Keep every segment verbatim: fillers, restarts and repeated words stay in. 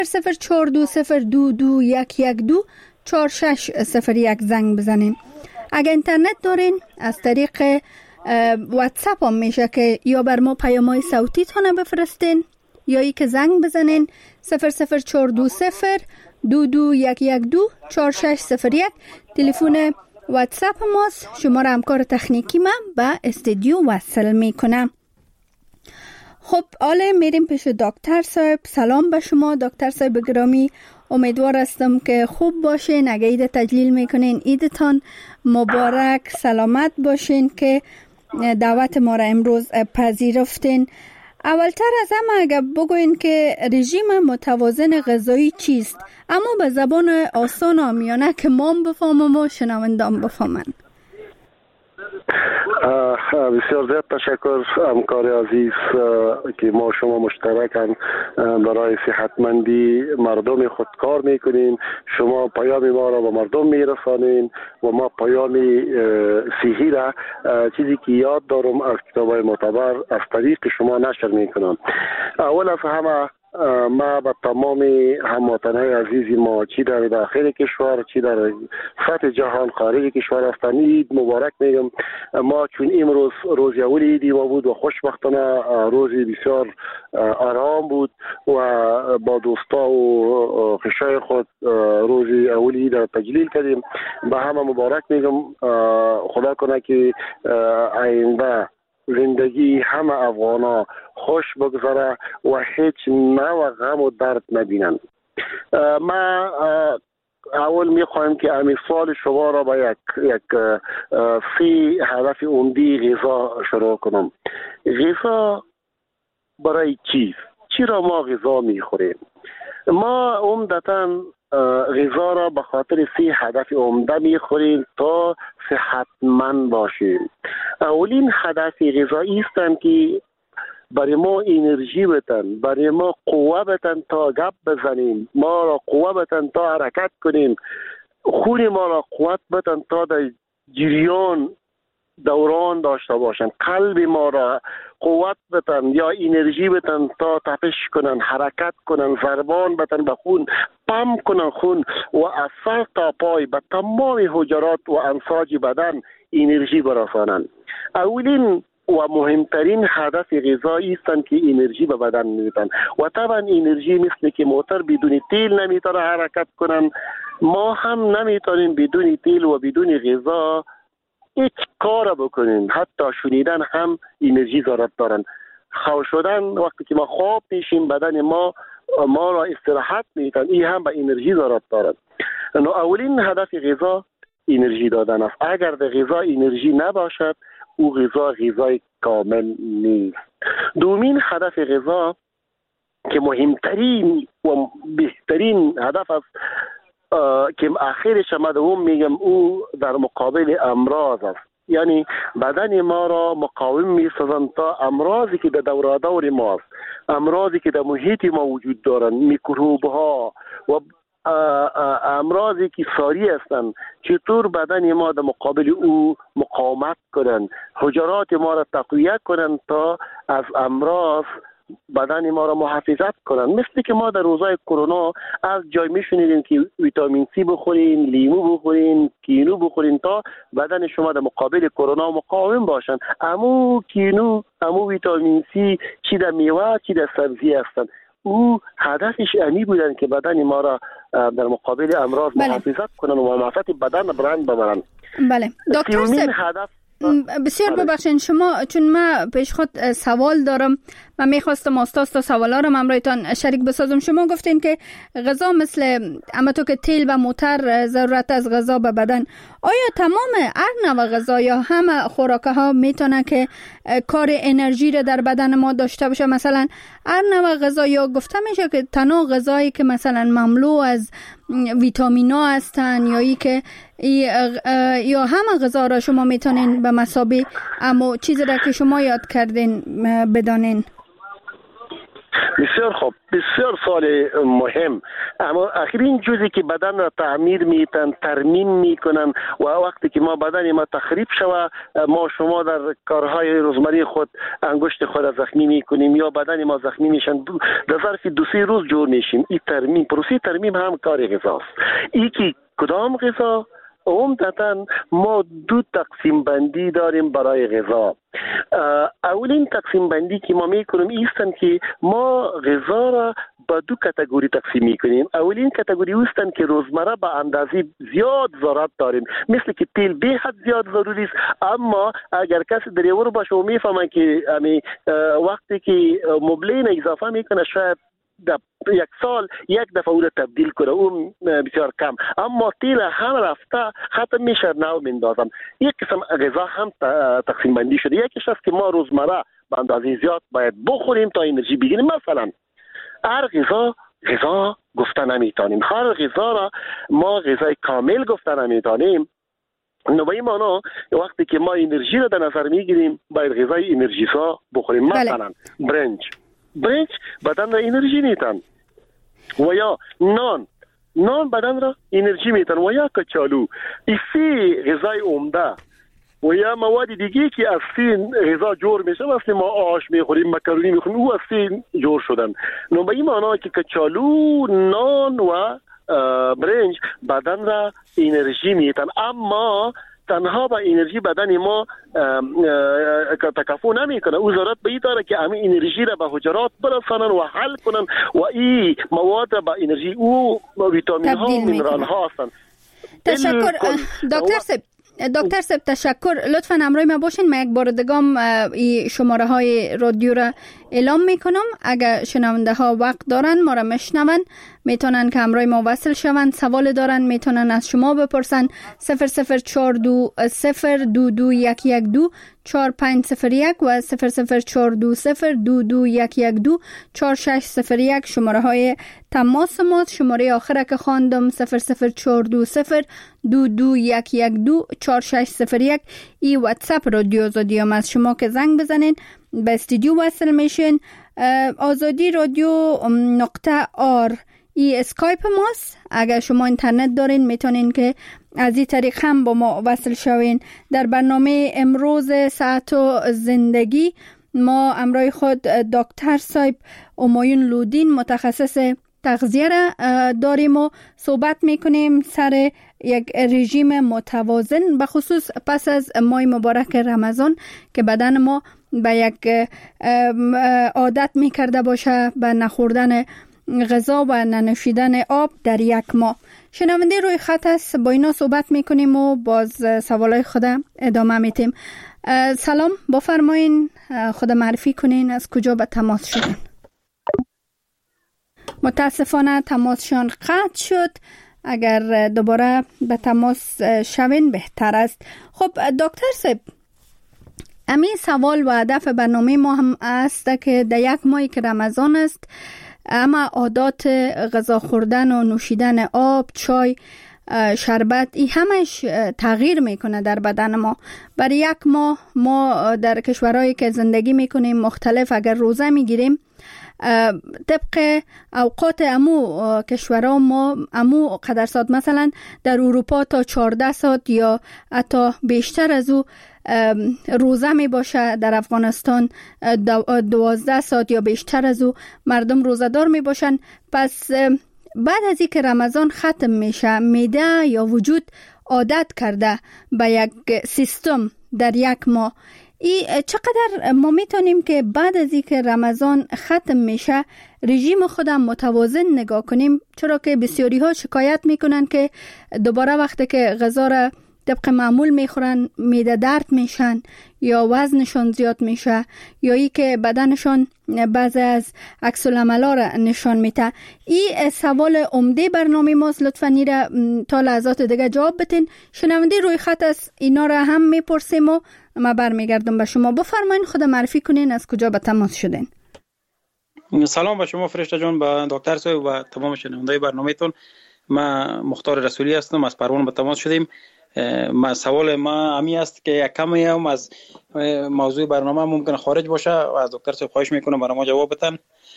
صفر چهار دو صفر دو دو یک یک دو چهار شش صفر یک زنگ بزنین. اگر اینترنت دارین از طریق واتساپ هم میشه که یا بر ما پیام‌های صوتی تونه بفرستین یا ای که زنگ بزنین صفر صفر چهار دو صفر دو دو یک یک دو چهار شش صفر یک. تلفن واتساپ ماست. شما را همکار تکنیکی من به استودیو وصل میکنم. خب حالا میریم پیش دکتر صاحب. سلام به شما دکتر صاحب گرامی، امیدوار هستم که خوب باشین. اگه عید تجلیل میکنین عیدتان مبارک، سلامت باشین که دعوت ما را امروز پذیرفتین. اولتر از همه اگه بگوین که رژیم متوازن غذایی چیست، اما به زبان آسان و عامیانه که ما بفهمم و شنوندگان بفهمن. بسیار زیاد تشکر همکار عزیز که ما شما مشترکاً برای صحتمندی مردم خود کار میکنین. شما پیام ما را به مردم میرسانین و ما پیام صحی را، چیزی که یاد دارم از کتاب‌های معتبر، از طریق شما نشر میکنم. اول از همه ما به تمام هموطنان عزیز ما، چی در داخل کشور چی در سطح جهان خارج کشور هستند، عید مبارک میگم. ما چون امروز روز اول عید ما بود و خوشبختانه روزی بسیار آرام بود و با دوستا و خویشای خود روزی اول عید را تجلیل کردیم. به همه مبارک میگم. خدا کنه که آینده زندگی همه افغانا خوش بگذره و هیچ نوع غم و درد نبینن. ما اول میخوایم که همین سوال شما را با یک یک سی هدف عمده غذا شروع کنم. غذا برای چیست؟ چرا ما غذا میخوریم؟ ما عمدتاً غذا را به خاطر سی هدف عمده میخوریم تا صحتمند باشیم. اولین هدف غذایی است که برای ما انرژی بتن، برای ما قوه بتن تا گپ بزنیم، ما را قوه بتن تا حرکت کنیم، خون ما را قوت بتن تا در جریان دوران داشته باشن، قلب ما را قوت بتن یا انرژی بتن تا تپش کنن، حرکت کنن، ضربان بتن به خون، پمپ کنن خون و از سر تا پای به تمام حجرات و انساج بدن انرژی برسانن. اولین و مهمترین هدف غذایی است که انرژی به بدن میدن و طبعا انرژی مثل که موتور بدون تیل نمیتونه حرکت کنن، ما هم نمیتونیم بدون تیل و بدون غذا هیچ کار بکنیم. حتی شنیدن هم انرژی ضرورت دارن. خواب شدن وقتی که ما خواب میشیم بدن ما ما را استراحت میدن، این هم به انرژی ضرورت دارد. اولین هدف غذا انرژی دادن است. اگر در غذا انرژی نباشد او غذا غذای کامل نیست. دومین هدف غذا که مهمترین و بهترین هدف است که آخرش ما دوم میگم، او در مقابل امراض است. یعنی بدن ما را مقاوم میسازن تا امراضی که در دور دور ماست، امراضی که در محیط ما وجود دارن، میکروب ها و امراضی که ساری هستند، چطور بدن ما در مقابل او مقاومت کنن، حجرات ما را تقویت کنن تا از امراض بدن ما را محافظت کنن. مثل که ما در روزهای کرونا از جای میشنیدیم که ویتامین سی بخورین، لیمو بخورین، کینو بخورین تا بدن شما در مقابل کرونا مقاوم باشن. امو کینو، امو ویتامین سی چی در میوه چی در سبزی هستن. او هدفش اینی بودن که بدن ما را در مقابل امراض بله. محافظت کنن و منافعت بدن برند ببرن. بله دکتر صاحب بسیار ببخشید شما، چون ما پیش خود سوال دارم، من میخواستم استاد تا سوالا رو همراهتان شریک بسازم. شما گفتین که غذا مثل اما تو که تیل و موتور ضرورت از غذا به بدن، آیا تمام هر نوع غذا یا همه خوراک ها میتونه که کار انرژی رو در بدن ما داشته باشه؟ مثلا هر نوع غذا، یا گفته میشه که تنها غذایی که مثلا مملو از ویتامینا هستن یا ای که ای یا همه غذا را شما میتونین به مثابه اما چیزی را که شما یاد کردین بدانین؟ بسیار خوب، بسیار سوال مهم. اما آخرین جزئی که بدن را تعمیر میتن، ترمیم میکنن و وقتی که ما بدن ما تخریب شوه، ما شما در کارهای روزمره خود انگشت خود را زخمی میکنیم یا بدن ما زخمی میشن، در ظرف دو سه روز جور میشیم. این ترمیم، پروسه ترمیم هم کار غذاست. این که کدام غذا؟ عمدتاً ما دو تقسیم بندی داریم برای غذا. اولین تقسیم بندی که ما میکنیم ایستن که ما غذا را به دو کاتگوری تقسیم میکنیم. اولین کاتگوری اوستن که روزمره به اندازه زیاد ضرورت داریم، مثل که تیل به حد زیاد ضروری است، اما اگر کسی در یور باشه و میفهمه که امی وقتی که مبلین اضافه میکنه شاید در یک سال یک دفعه او را تبدیل کنه، اون بسیار کم، اما تیل هم رفته ختم میشه نو میندازم. یک قسم غذا هم تقسیم بندی شده. یکیش است که ما روزمره به اندازه زیاد باید بخوریم تا انرژی بگیریم. مثلا هر غذا غذا گفته نمیتونیم، هر غذا را ما غذای کامل گفته نمیتونیم. نو به این معنا وقتی که ما انرژی را در نظر میگیریم باید غذای انرژیسا بخوریم. مثلا برنج برنج بدن را انرژی میتن، و یا نان نان بدن را انرژی میتن، و یا کچالو. این سه غذای عمده و یا مواد دیگه که از سه غذا جور میشه، مثل ما آش میخوریم، مکرونی میخوریم، او از سه جور شدن. نو به این معنا که کچالو، نان و برنج بدن را انرژی میتن، اما تنها با انرژی بدن ما تکفو نمیکنه. او ضرورت به این داره که همین انرژی را به حجرات برسانن و حل کنن و این مواد را به انرژی او ویتامین ها و مینرال ها هستن. تشکر دکتر سب دکتر سب تشکر. لطفاً همراه ما باشین. من یک بار دگام این شماره های رادیو را اعلام میکنم. اگر شنونده ها وقت دارن ما را مشنون، میتونن که همراه ما وصل شون. سوال دارن میتونن از شما بپرسن. صفر صفر چهار دو صفر دو دو یک یک دو چهار پنج صفر یک و صفر صفر چهار دو صفر دو دو یک یک دو چهار شش صفر یک شماره های تماس ما. شماره آخر که خواندم صفر صفر چهار دو صفر دو دو یک یک دو چهار شش صفر یک. ای واتساپ رادیو آزادی هم از شما که زنگ بزنین به استودیو وصل میشین. آزادی رادیو نقطه آر ای اسکایپ ماست. اگر شما اینترنت دارین میتونین که از این طریق هم با ما وصل شوین. در برنامه امروز ساعت و زندگی ما امروز خود دکتر صاحب همایون لودین متخصص تغذیه را داریم و صحبت میکنیم سر یک رژیم متوازن، به خصوص پس از ماه مبارک رمضان که بدن ما به یک عادت میکرده باشه به نخوردن غذا و ننوشیدن آب در یک ماه. شنونده روی خط است، با اینا صحبت میکنیم و باز سوالای خود ادامه میتیم. سلام، بفرمایین خود معرفی کنین، از کجا به تماس شدین؟ متاسفانه تماسشان قطع شد. اگر دوباره به تماس شوین بهتر است. خب دکتر صاحب، همین سوال و هدف برنامه ما هم است که در یک ماهی که رمضان است، اما عادات غذا خوردن و نوشیدن آب، چای، شربت، این همش تغییر میکنه در بدن ما. برای یک ماه ما در کشورهایی که زندگی میکنیم مختلف اگر روزه میگیریم، طبق اوقات امو کشورها ما امو قدر ساعت، مثلا در اروپا تا چهارده ساعت یا حتی بیشتر از او روزه می باشه. در افغانستان دوازده ساعت یا بیشتر از او مردم روزه دار می باشن. پس بعد از اینکه رمضان ختم میشه، معده یا وجود عادت کرده به یک سیستم در یک ماه. ای چقدر ما میتونیم که بعد از اینکه رمضان ختم میشه رژیم خودم متوازن نگاه کنیم؟ چرا که بسیاری ها شکایت میکنن که دوباره وقتی که غذا را طبق معمول میخورن معده درد میشن یا وزنشون زیاد میشه یا ای که بدنشون بعضی از عکس العملا را نشان میده. این سوال عمده برنامه ماست. لطفاً ایره تا لحظات دیگه جواب بتین. شنونده روی خط است، اینا را هم میپرسیم و ما برمیگردم به شما. بفرمایین خود معرفی کنین، از کجا به تماس شدین؟ سلام به شما فرشته جان، به دکتر صاحب و تمام شنوندای برنامه‌تون. من مختار رسولی هستم، از پروان به تماس شدیم. ما سوال ما همی است که یک کمی هم از موضوع برنامه ممکن خارج باشه و از دکتر صاحب خواهش میکنم برای ما جواب بدن.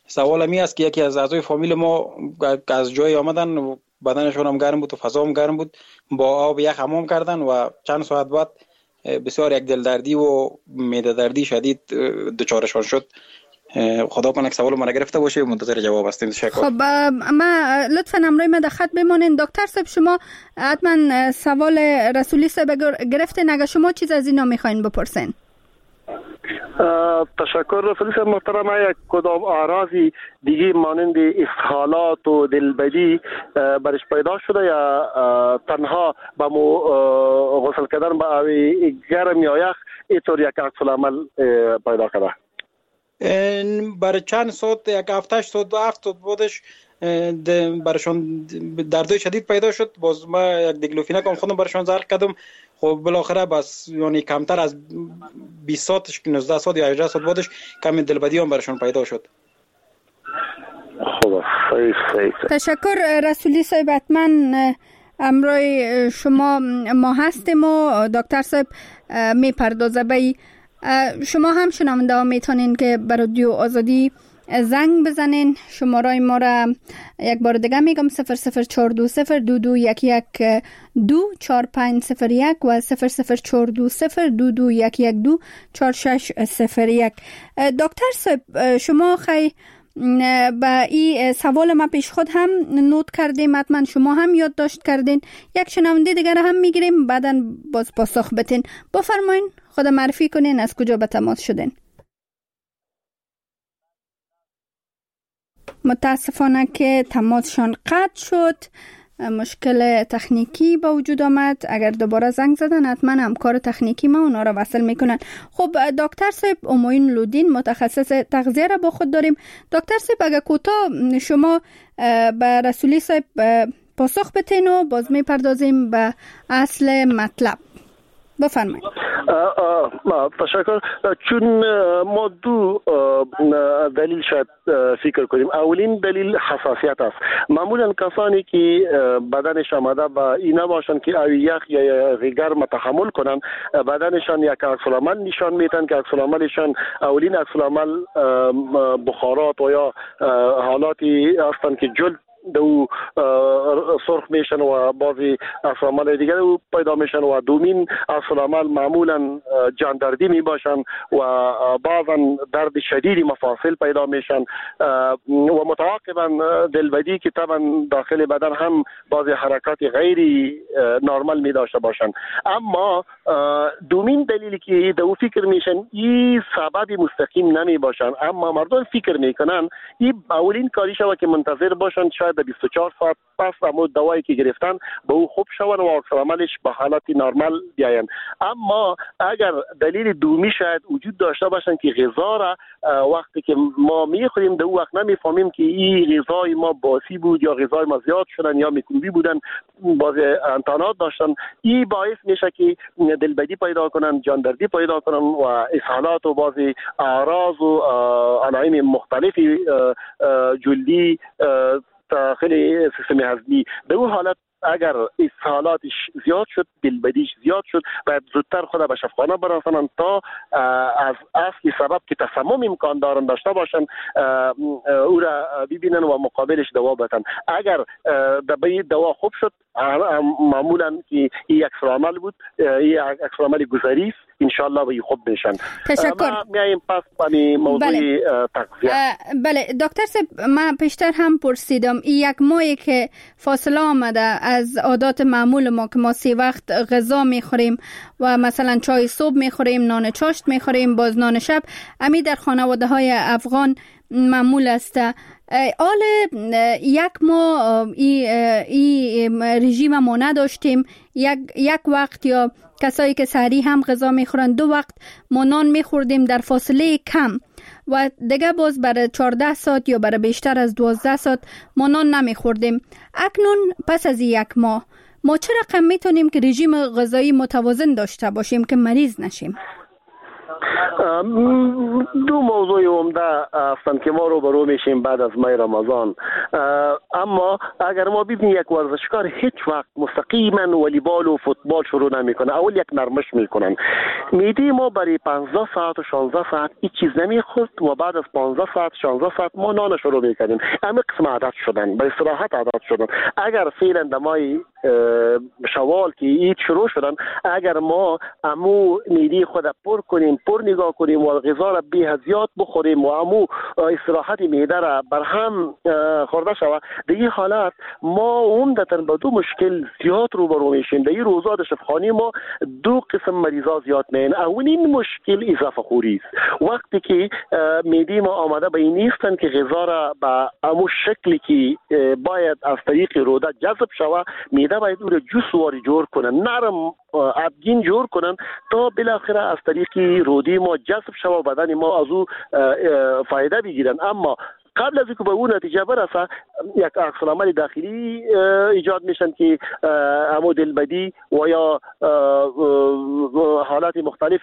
سوال می است که یکی از اعضای فامیل ما از جای آمدن و بدنشون هم گرم بود و فضا هم گرم بود، با آب یخ حمام کردن و چند ساعت بعد بسیار یک دل دردی و معده دردی شدید دچارشان شد. خدا کنه که سوال ما نگرفته باشه، منتظر جواب هستیم. تشکر. خب ما لطفا امروز ما در خط بمانین. دکتر صاحب شما حتما سوال رسولی صاحب گرفتین، اگر شما چیز از اینا میخواین بپرسین. تشکر رسولی صاحب محترم. یک کدام اعراضی دیگه مانند اسهالات و دلبدی برش پیدا شده یا تنها با مو غسل کردن با آب گرم یا یخ اینطور یک عکس العمل پیدا کرده؟ برای چند ساعت، یک هفته ساعت و هفت ساعت بعدش برشان دردای شدید پیدا شد. باز ما یک دیکلوفیناک هم خودم برشان زرق کردم. خب بالاخره بس یعنی کمتر از بیست ساعتش، نوزده ساعت یا هجده ساعت بعدش کم دلبدی هم برشان پیدا شد. خب صحیح صحیح. تشکر رسولی صاحب. حتما امروز شما ما هستیم و دکتر صاحب میپردازه به شما. هم شنونده ها میتونین که بر رادیو آزادی زنگ بزنین. شماره ما را یک بار دیگه میگم: صفر صفر چهار دو صفر دو دو یک یک دو چهار پنج صفر یک و صفر صفر چهار دو صفر دو دو یک یک دو چهار شش صفر یک. دکتر صاحب شما خیلی با این سوال ما پیش خود هم نوت کردیم، حتما شما هم یادداشت کردین. یک شنونده دیگر هم میگیریم، بعداً باز پاسخ بدین. بفرمایین، خود معرفی کنین، از کجا به تماس شدین. متاسفانه که تماسشان قطع شد، مشکل تکنیکی با وجود آمد. اگر دوباره زنگ زدن حتما همکار تکنیکی ما اونا را وصل میکنن. خب دکتر صاحب اموین لودین متخصص تغذیه را با خود داریم. دکتر صاحب اگر کوتاه شما به رسولی صاحب پاسخ بتین و باز میپردازیم به اصل مطلب. بفرمایید. تشکر. چون ما دو دلیل شاید فکر کنیم. اولین دلیل حساسیت است. معمولا کسانی که بدنش آمده با اینا باشن که آب یخ یا گرم تحمل کنن، بدنشان یک عکس العمل نشان میدن که عکس العملشان اولین عکس العمل بخارات و یا حالاتی هستند که جلد دو سرخ میشن و بعضی عکس العمل دیگه دو پیدا میشن و دومین عکس العمل معمولا جاندردی می باشن و بعضا درد شدید مفاصل پیدا میشن و متعاقبا دلبدی که طبعا داخل بدن هم بعضی حرکات غیر نرمال می داشته باشن. اما دومین دلیلی که دو فکر میشن این سبب مستقیم نمی باشن، اما مردم فکر میکنن این اولین کاری شوه که منتظر باشن شاید بیست و چهار ساعت پس اما دوایی که گرفتن به او خوب شون و عکس العملش به حالت نرمال بیاین. اما اگر دلیل دومی شاید وجود داشته باشن که غذا را وقتی که ما میخوریم دو وقت نمیفهمیم که این غذای ما باسی بود یا غذای ما زیاد شدن یا میکروبی بودن، باز انتانات داشتن، این باعث میشه که دلبدی پیدا کنن، جاندردی پیدا کنن و اسهالات و بعضی اعراض و علائم مختلفی جلدی داخل سیستم هضمی. در اون حالت اگر اسهالاتش زیاد شد، دلبدیش زیاد شد، باید زودتر خود به شفاخانه برسانن تا از اصلی سبب که تسمم امکان دارن داشته باشن او را ببینن و مقابلش دوا بدن. اگر به دوا خوب شد، معمولا که این یک عکس‌العمل بود، این عکس‌العمل گذری است، ان شاء الله به خوب بشن. تشکر. ما میایم پس به موضوع تغذیه. بله دکتر صاحب، من پیشتر هم پرسیدم این یک ماهی که فاصله آمده از عادات معمول ما که ما سی وقت غذا میخوریم و مثلا چای صبح میخوریم، نان چاشت میخوریم، باز نان شب، امی در خانواده های افغان معمول است. آل یک ما ای, ای رژیم ما نداشتیم، یک, یک وقت یا کسایی که سحری هم غذا میخورن دو وقت ما نان میخوردیم در فاصله کم و دیگه باز برای چهارده ساعت یا برای بیشتر از دوازده ساعت ما نان نمیخوردیم. اکنون پس از یک ماه ما چه رقم میتونیم که رژیم غذایی متوازن داشته باشیم که مریض نشیم؟ دو موضوع عمده هستند که ما رو برو میشیم بعد از ماه رمضان. اما اگر ما ببینیم یک ورزشکار هیچ وقت مستقیما والیبال و فوتبال شروع نمیکنه، اول یک نرمش میکنن. میدی ما برای پانزده ساعت و شانزده ساعت هیچ چیز نمیخورد و بعد از پانزده ساعت شانزده ساعت ما نان شروع میکنیم. همه قسم عادت شدن، به استراحت عادت شدن. اگر فعلا در ماه شوال که عید شروع شدن، اگر ما امو میدی خود پر کنیم، پر نگاه کنیم و غذا را بی زیاد بخوریم و امو استراحت معده را بر هم خورده شود، در این حالت ما عمدتاً با دو مشکل زیاد روبرو میشیم. در این روزا در شفاخانه ما دو قسم مریضا زیاد میان. اولین مشکل اضافه خوری است. وقتی که میدی ما آماده به این نیستن که غذا را به امو شکلی که باید از طریق روده جذب شود، میده باید او را جوس واری جور کنن، نرم ابگین جور کنن تا بالاخره از طریق رودی ما جذب شود و بدن ما از او فایده بگیرن. اما قبل از اینکه به اون نتیجه برسه، یک عکس العمل داخلی ایجاد میشن که همو دلبدی و یا حالات مختلف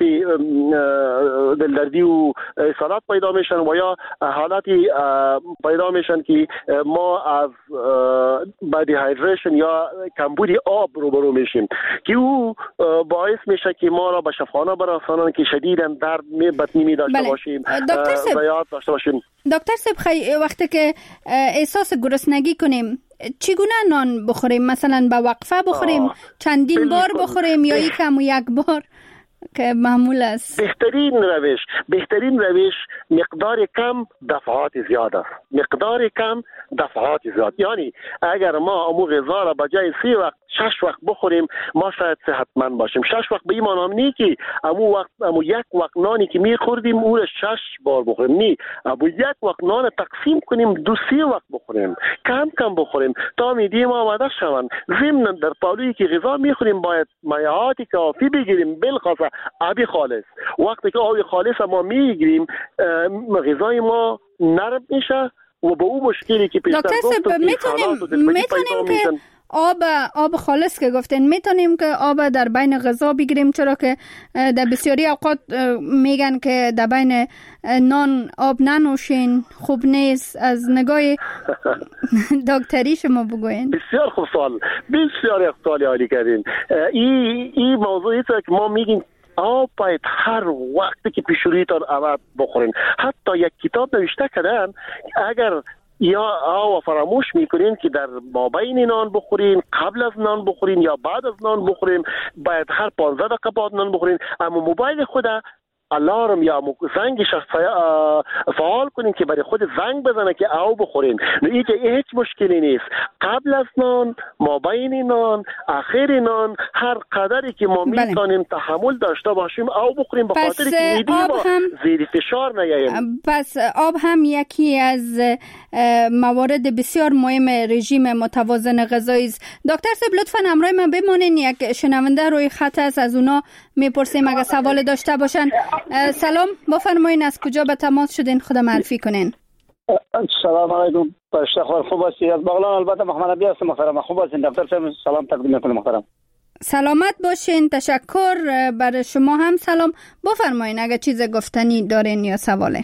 دلدردی و اسهالات پیدا میشن و یا حالاتی پیدا میشن که ما از با دیهایدریشن یا کمبود آب روبرو میشیم که او باعث میشه که ما را به شفاخانه برسانن که شدیداً درد می بطنی می داشته بله. باشیم، ضیاعت داشته باشیم. دکتر صاحب خی... وقتی که احساس گرسنگی کنیم چگونه نان بخوریم؟ مثلا با وقفه بخوریم، آه. چندین بار بخوریم یا یکم و یک بار که معمول است؟ بهترین روش بهترین روش مقدار کم دفعات زیاد است. مقدار کم دفعات زیاد، یعنی اگر ما امو غذا را بجای سی وقت شش وقت بخوریم، ما شاید صحتمند باشیم. شش وقت به این معنی نی که امو وقت امو یک وقت نانی که میخوردیم او را شش بار بخوریم، نی، امو یک وقت نان تقسیم کنیم دو سی وقت بخوریم، کم کم بخوریم تا میدی ما آماده شوند. ضمن در پالویی که غذا میخوریم باید مایعات کافی بگیریم، بالخاصه آب خالص. وقتی که آب خالص ما میگیریم غذای ما نرم میشه و به اون مشکلی که پیش دکتر صاحب میتونیم میتونیم که آب آب خالص که گفتین میتونیم که آب در بین غذا بگیریم، چرا که در بسیاری اوقات میگن که در بین نان آب ننوشین خوب نیست. از نگاه دکتری شما بگوین. بسیار خوب سوال، بسیار سوال عالی کردین. این این موضوعی است که ما میگیم آب باید هر وقتی که پیشوریتان آب بخورین. حتی یک کتاب نوشته کردن اگر یا آب فراموش میکنین که در مابین نان بخورین، قبل از نان بخورین یا بعد از نان بخورین، باید هر پانزده دقیقه بعد نان بخورین. اما موبایل خود الارم یا زنگش فعال کنین که برای خود زنگ بزنه که آب بخورین. این که هیچ مشکلی نیست. قبل از نان، مابین نان، آخر نان، هر قدری که ما بله. میتونیم تحمل داشته باشیم آب بخوریم، به خاطر که میدی ما زیر فشار نیاییم. پس آب هم یکی از موارد بسیار مهم رژیم متوازن غذایی است. دکتر صاحب لطفاً همراه من بمانین، یک شنونده روی خط است، از اونا میپرسیم اگه سوال داشته باشن. سلام، بفرمایین از کجا به تماس شدین، خود معرفی کنین. سلام علیکم، پشتخوار خوب هستی؟ از بغلان البته محمد عبی هستم محترم. خوب هستین دکتر صاحب؟ سلام تقدیم میکنم محترم. سلامت باشین، تشکر. برای شما هم سلام. بفرمایین اگه چیز گفتنی دارین یا سواله.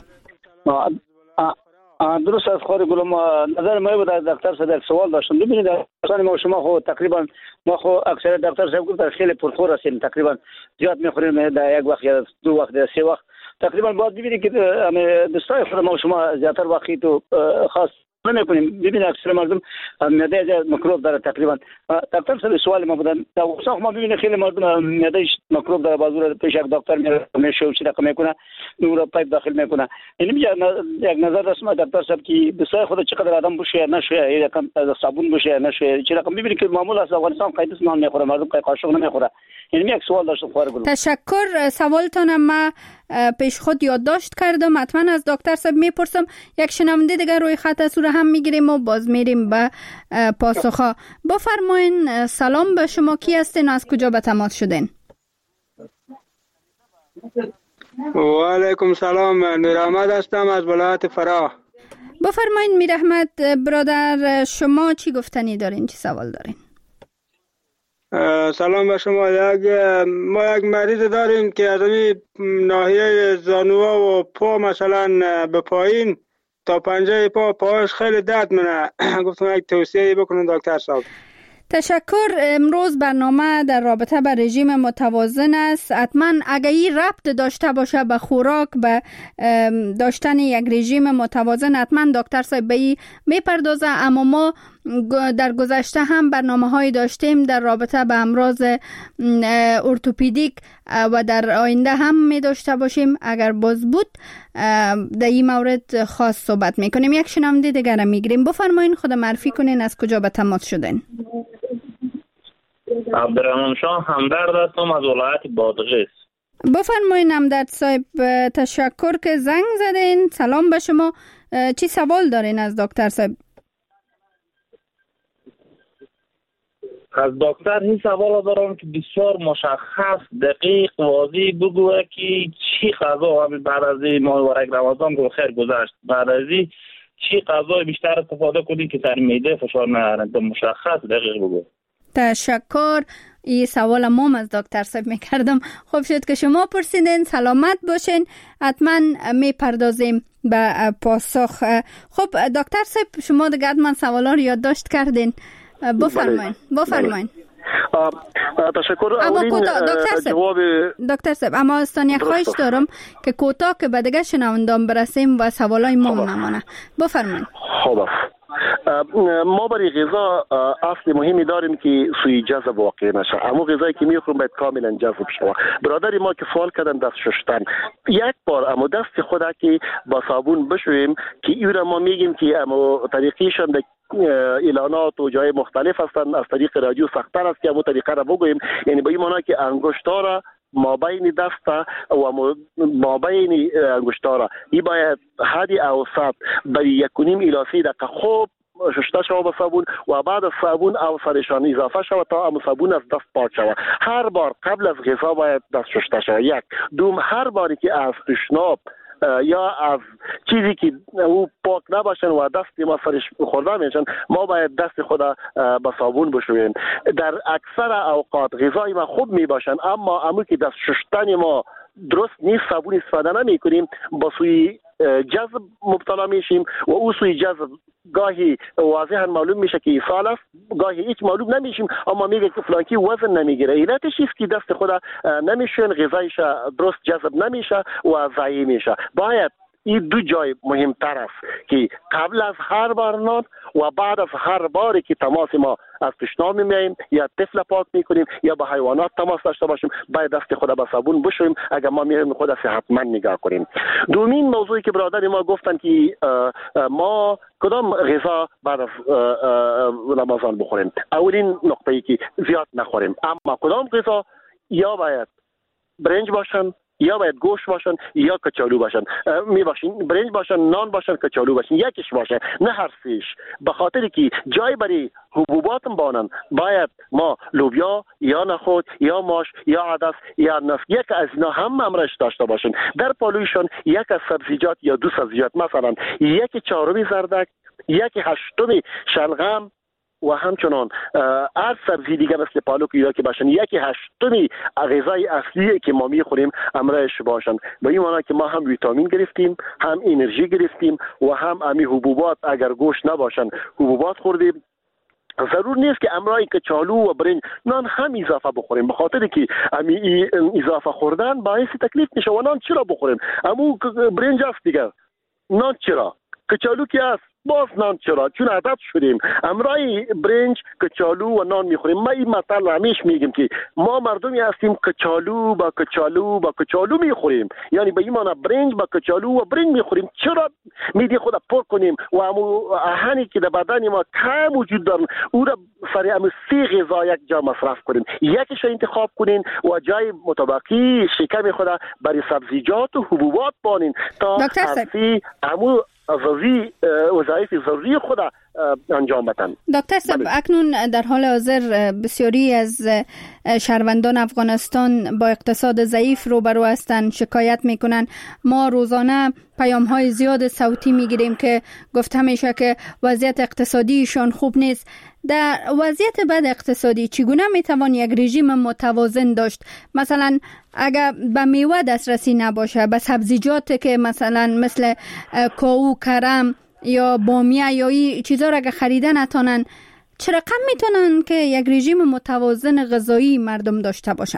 درست از خود گلم نظر ما بود از دکتر صاحب یک سوال داشتم. ببینید اصلا ما شما خو تقریبا ما خو اکثر دکتر صاحب گفت خیلی پرخور هستیم، تقریبا زیاد میخوریم در یک وقت یا دو وقت یا سه وقت. تقریبا باید ببینید که دوستای خود ما شما زیادتر وقتی تو خاص نمیکنیم. ببینید اکثر مردم معده میکروب داره تقریبا. دکتر صاحب سوال ما بودن در وسط ما ببینید خیلی مردم معده میکروب داره، بازور پیش یک دکتر میره میشه چی رقم میکنه نور پایپ داخل میکنه. یعنی یک نظر رسم دکتر صاحب که دوستای خود چقدر آدم بشه نشه، یک رقم صابون بشه نشه، چی رقم ببینید که معمول است افغانستان قیدس نان میخوره، مردم قای قاشق نمیخوره. یعنی یک سوال داشتم خواهر گلم. تشکر. سوالتون ما پیش خود یادداشت کردم، حتما از دکتر صاحب میپرسم. یک شنونده دیگه روی خط است هم میگیریم و باز میریم به پاسخا. بفرمایین. سلام به شما، کی هستین از کجا به تماس شدین؟ و علیکم سلام، نور احمد هستم از ولایت فراه. بفرمایین میر احمد برادر، شما چی گفتنی دارین، چی سوال دارین؟ سلام به شما. یک ما یک مریض داریم که از این ناحیه زانوها و پا مثلا به پایین تا پنجه پا پاش خیلی درد منه. گفتم یک توصیه بکنم دکتر صاحب. تشکر. امروز برنامه در رابطه با رژیم متوازن است. حتما اگر این ربط داشته باشه به خوراک، به داشتن یک رژیم متوازن، حتما دکتر صاحب به این میپردازه. اما ما در گذشته هم برنامه های داشتیم در رابطه به امراض ارتوپدیک و در آینده هم می داشته باشیم. اگر باز بود در این مورد خاص صحبت میکنیم. یک شنونده دیگر را میگیریم. بفرمایین، خود معرفی کنین، از کجا به تماس شدین؟ عبدالرحمن شاه همدرد هستم از ولایت بادغیس. بفرمایین همدرد صاحب، تشکر که زنگ زدین. سلام به شما. چی سوال دارین از دکتر صاحب؟ از دکتر این سوال دارم که بسیار مشخص دقیق واضح بگوه که چی غذا بعد از این ماه رمضان که خیر گذشت، بعد از این چی غذا بیشتر استفاده کنی که سر معده فشار نیاره؟ مشخص دقیق بگو. تشکر. این سوال ما از دکتر صاحب میکردم. خوب شد که شما پرسیدین. سلامت باشین. حتما میپردازیم به پاسخ. خب دکتر صاحب، شما دیگه حتما سوالا رو یادداشت کردین. بفرمایین بفرمایین. تشکر. اما کوتاه دکتر صاحب، جواب... دکتر صاحب اما استان یک خواهش دارم که کوتاه که به دیگه شنوندان برسیم و سوالای ما نمانه. بفرمایین. خب ما برای غذا اصل مهمی داریم که سوی جذب واقع نشه. اما غذایی که میخوریم باید کاملا جذب شود. برادری ما که سوال کردن دست شستن، یک بار اما دست خود که با صابون بشویم که این را ما میگیم که اما طریقیشان در اعلانات و جای مختلف هستن، از طریق رادیو سخت‌تر است که اما طریقه را بگوییم. یعنی با این معنی که انگشتا را ما بین دست و ما بین انگشتارا ای باید حد اوسط برای یک و نیم الی سه دقیقه خوب شسته شود با صابون و بعد از صابون اوسطشان اضافه شود تا ام صابون از دست پاک شود. هر بار قبل از غذا باید دست شسته شود. یک دوم، هر باری که از تشناب یا از چیزی که او پاک نباشن و دست ما سرش خورده میشن، ما باید دست خود با صابون بشوییم. در اکثر اوقات غذای ما خوب میباشن، اما امو که دست شستن ما درست نیست، صابون استفاده نمی کنیم، با سوی جذب مبتلا میشیم و او سوی جذب گاهی واضحا معلوم میشه که ایصال است، گاهی هیچ معلوم نمیشیم اما میگه که فلانکی وزن نمیگیره. علتش است که دست خود نمیشون، غذایش درست جذب نمیشه و ضایع میشه. باید این دو جای مهمتر است که قبل از هر بار نان و بعد از هر باری که تماس ما از تشناب میاییم یا طفل پاک میکنیم یا با حیوانات تماس داشته باشیم، باید دست خود با صابون بشوییم اگر ما میایم خود صحتمند نگاه کنیم. دومین موضوعی که برادر ما گفتن که ما کدام غذا بعد از رمضان بخوریم، اولین نقطه‌ای که زیاد نخوریم، اما کدام غذا یا باید برنج باشن یا باید گوشت باشن یا کچالو باشن. می باشین برنج باشن، نان باشن، کچالو باشن، یکیش باشه، نه هر سیش. به خاطر که جای برای حبوبات بانن باید ما لوبیا یا نخود یا ماش یا عدس یا نفت یک از اینا هم امرش داشته باشن. در پالویشون یک از سبزیجات یا دو سبزیجات، مثلا یک چهارمی زردک، یک هشتمی شلغم و همچنان هر سبزی دیگه مثل پالو یا که باشن یکی هشتمی غذای اصلی که ما میخوریم امرش باشن. به این معنی که ما هم ویتامین گرفتیم، هم انرژی گرفتیم و هم امی حبوبات، اگر گوشت نباشن حبوبات خوردیم. ضرور نیست که امرای کچالو و برنج نان هم اضافه بخوریم، به خاطر که امی اضافه خوردن باعث تکلیف میشه. و نان چرا بخوریم؟ امو برنج است دیگه، نان چرا؟ کچالو که است باز نان چرا؟ چون عادت شدیم امرای برنج کچالو و نان میخوریم. ما این مثال همیشه میگیم که ما مردمی هستیم کچالو با کچالو با کچالو میخوریم، یعنی به این معنی برنج با کچالو و برنج میخوریم. چرا میدی خود پر کنیم و همو آهنی که در بدن ما کم وجود دارن او را سر همو سی غذا یک جا مصرف کنیم، یکیش انتخاب کنین و جای مطابقی شکم خود برای سبزیجات و حبوبات بانین تا هستی همو وظیفه وظایف ضروری خود انجام بدن. دکتر صاحب، اکنون در حال حاضر بسیاری از شهروندان افغانستان با اقتصاد ضعیف روبرو هستند، شکایت میکنن. ما روزانه پیام های زیاد صوتی میگیریم که گفته میشه که وضعیت اقتصادیشان خوب نیست. در وضعیت بد اقتصادی چگونه میتوان یک رژیم متوازن داشت؟ مثلا اگر به میوه دسترسی نباشه، به سبزیجات که مثلا مثل کاهو، کرم یا بامیه یا این چیزا را که خریده نتونن، چه رقم میتونن که یک رژیم متوازن غذایی مردم داشته باشه؟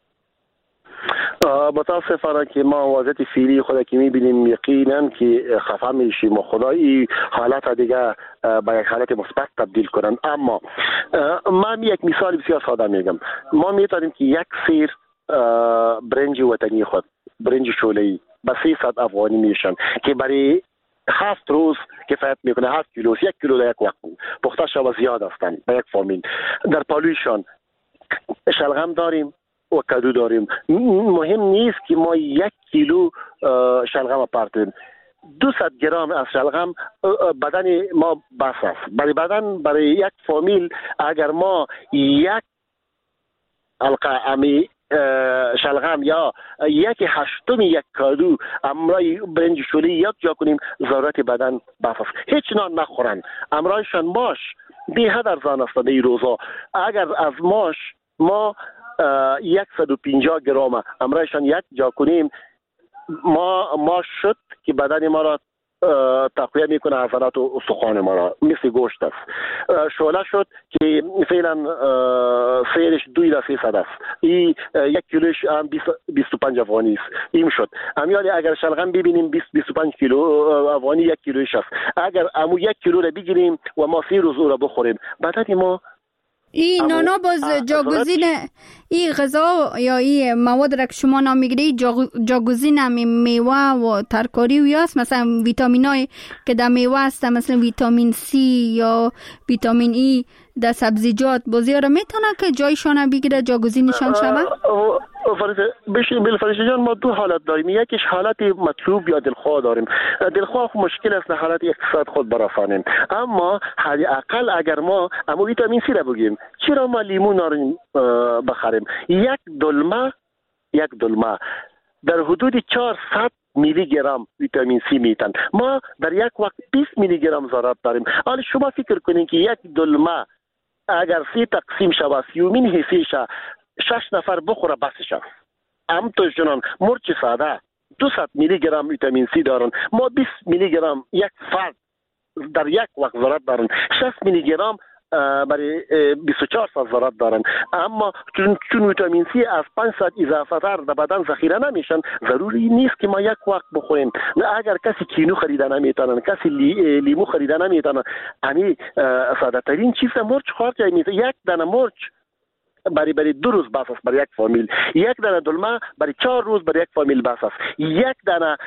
متاسفانه که ما وضعیت فعلی خود که میبینیم یقینا که خفه میشیم و خدایی حالت دیگه به یک حالت مثبت تبدیل کنن. اما من یک مثال بسیار ساده میگم. ما میتونیم که یک سیر برنج وطنی خود، برنج شوله‌ای به سیصد افغانی میشن که برای هفت روز کفایت میکنه. هفت کیلو، یک کیلو در یک وقت پخته شده زیاد هستند به یک فامیل. در پالویشان شلغم داریم و کدو داریم. مهم نیست که ما یک کیلو شلغم پرتیم. دویست گرم از شلغم بدن ما بس است. برای بدن، برای یک فامیل اگر ما یک حلقه امی شلغم یا یک هشتم یک کادو امرای برنج شولی یک جا کنیم، ضرورت بدن بس است. هیچ نان نخورن. امرایشان ماش بی حد ارزان است در این روزا. اگر از ماش ما صد و پنجاه گرم امرایشان یک جا کنیم، ما ما شد که بدن ما را تقویه میکنه، عضلات و استخوان ما را، مثل گوشت است. شوله شد که فعلا سیرش دوی دا سیصد است. این یک کیلوش هم بیست و پنج افغانی است. این شد. امیالی اگر شلغم ببینیم بیست بیست و پنج کیلو افغانی یک کیلوش است. اگر امو یک کیلو را بگیریم و ما سی روز او را بخوریم، بدن ما این نانا باز جاگزین این غذا یا این مواد را که شما نام میگیری جاگزین هم میوه و ترکاری و یاست. مثلا ویتامین های که در میوه هست، مثلا ویتامین سی یا ویتامین ای در سبزیجات، بازی ها را میتونه که جایشان بگیره، جاگزینشان شوه؟ بالفرشته جان، ما دو حالت داریم. یکیش حالت مطلوب یا دلخواه داریم. دلخواه مشکل است حالت اقتصاد خود برافانیم، اما حداقل اگر ما اما ویتامین سی را بگیم، چرا ما لیمو نارنج بخریم؟ یک دلمه یک دلمه در حدود چهارصد میلی گرم ویتامین سی میتن. ما در یک وقت بیست میلی گرم ضرورت داریم. حالا شما فکر کنین که یک دلمه اگر سی تقسیم شود، سیومین حصیش شش نفر بخوره بسش است. ام تو جنان مرچ ساده دویست میلی گرم ویتامین سی دارن، ما بیست میلی گرم یک فرد در یک وقت ضرورت دارن. شصت میلی گرم برای بیست و چهار ساعت ضرورت دارن. اما چون, چون ویتامین سی از پانصد اضافه تر در بدن ذخیره نمیشن، ضروری نیست که ما یک وقت بخوریم. نه اگر کسی کینو خریده نمیتونن، کسی لی، لیمو خریده نمیتونن، امی ساده ترین چیز مرچ خورد جای میشه. یک دانه مرچ برای برای دو روز بس است برای یک فامیل. یک دانه دلمه برای چهار روز برای یک فامیل بس است. یک دانه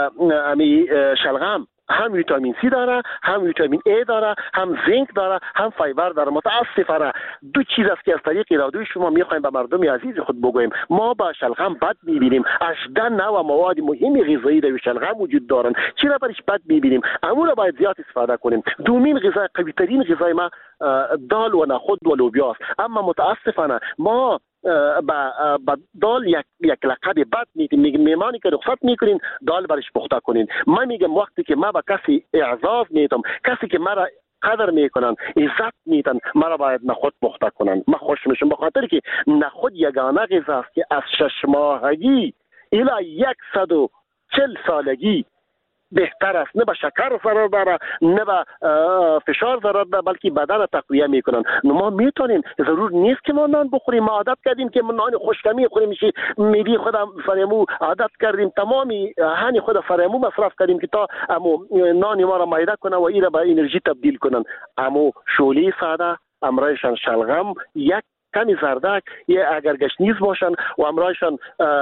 امی شلغم هم ویتامین سی داره، هم ویتامین ای داره، هم زینک داره، هم فایبر داره. متاسفانه دو چیز است که از طریق رادیوی شما میخوایم به مردم عزیز خود بگوییم. ما با شلغم بد میبینیم. هجده نوع مواد مهم غذایی در شلغم وجود دارن. چرا برش بد میبینیم؟ امور را باید زیاد استفاده کنیم. دومین غذا، قوی ترین غذای ما دال و نخود و لوبیا است. اما متاسفانه ما با با دال یک یک لقب بد میدیم. میگیم میمانی که رخصت میکنین دال برش پخته کنین. من میگم وقتی که ما با کسی اعزاز میتم، کسی که مرا قدر میکنن، عزت میدن، مرا باید نخود پخته کنن. من خوش میشم به خاطر که نخود یگانه غذا است که از شش ماهگی الی صد و چهل سالگی بهتر است. نه به شکر ضرر داره، نه به فشار ضرر داره، بلکه بدن را تقویه میکنن. ما میتونیم، ضرور نیست که ما نان بخوریم. ما عادت کردیم که نان خشکمی خوریم، میشه میدی خودم فرمو عادت کردیم، تمامی هانی خود فرمو مصرف کردیم که تا امو نان ما را معده کنه و این را به انرژی تبدیل کنن. امو شولی ساده، امرایشان شلغم، یک کمی زردک، یا اگر گشنیز باشن و امرایشان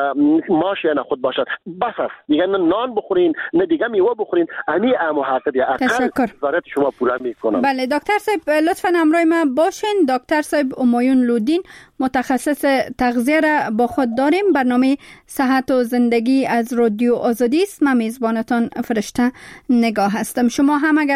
ماش یا نخود باشن بس است. دیگه نه نان بخورین، نه دیگه میوه بخورین. امی امو حقیقت یا اقل ضرورت شما پورا میکنن. بله دکتر صاحب، لطفاً همراه ما باشین. دکتر صاحب همایون لودین، متخصص تغذیه را با خود داریم. برنامه صحت و زندگی از رادیو آزادی است. من میزبانتان فرشته نگاه هستم. شما هم اگر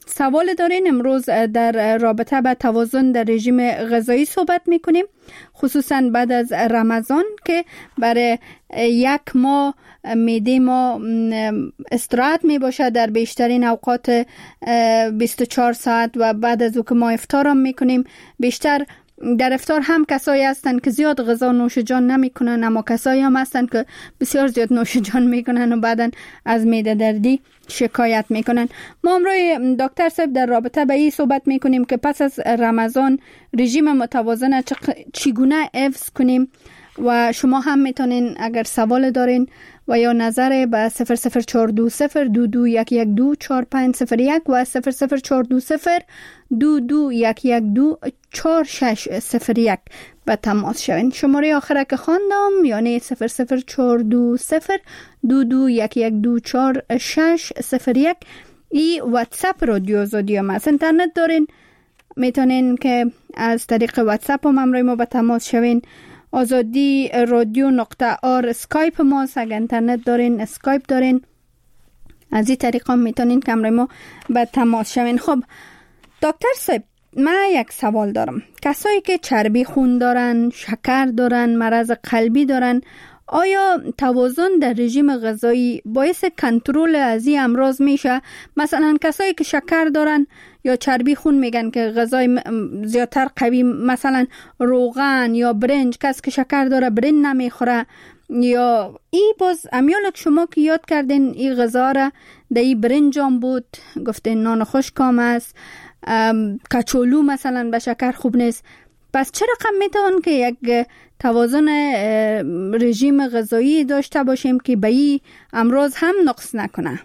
سوال دارین. امروز در رابطه با توازن در رژیم غذایی صحبت میکنیم، خصوصا بعد از رمضان که برای یک ماه معده ما استراحت می باشه در بیشترین اوقات بیست و چهار ساعت و بعد از او که ما افطار هم میکنیم. بیشتر در افطار هم کسایی هستند که زیاد غذا نوش جان نمی کنن، اما کسایی هم هستند که بسیار زیاد نوش جان میکنن و بعدن از معده دردی شکایت میکنن. ما امروز دکتر صاحب در رابطه به این صحبت میکنیم که پس از رمضان رژیم متوازن چگونه حفظ کنیم و شما هم میتونین اگر سوال دارین و یا نظر به صفر صفر چهار دو صفر دو دو یک یک دو چهار پنج صفر یک و صفر صفر چهار دو صفر دو دو یک یک دو چهار شش صفر یک به تماس شوین. شماره آخره که خواندم یعنی صفر صفر چهار دو صفر دو دو یک یک دو چهار شش صفر یک. ای واتساپ رادیو آزادی هم است. اینترنت دارین میتونین که از طریق واتساپ هم همراه ما به تماس شوین. آزادی رادیو نقطه آر اسکایپ ماست. اگر اینترنت دارین اسکایپ دارین، از این طریق هم میتونین که همراه ما به تماس شوین. خب دکتر صاحب، من یک سوال دارم. کسایی که چربی خون دارن، شکر دارن، مرض قلبی دارن، آیا توازن در رژیم غذایی باعث کنترل از این امراض میشه؟ مثلا کسایی که شکر دارن یا چربی خون میگن که غذای زیادتر قوی، مثلا روغن یا برنج، کس که شکر داره برنج نمیخوره، یا ای باز امیالک شما که یاد کردین ای غذا را در ای برنج هم بود، گفتین نان خشکام است، کچولو مثلا به شکر خوب نیست. پس چه رقم میتوان که یک توازن رژیم غذایی داشته باشیم که به این امراض هم نقص نکنه؟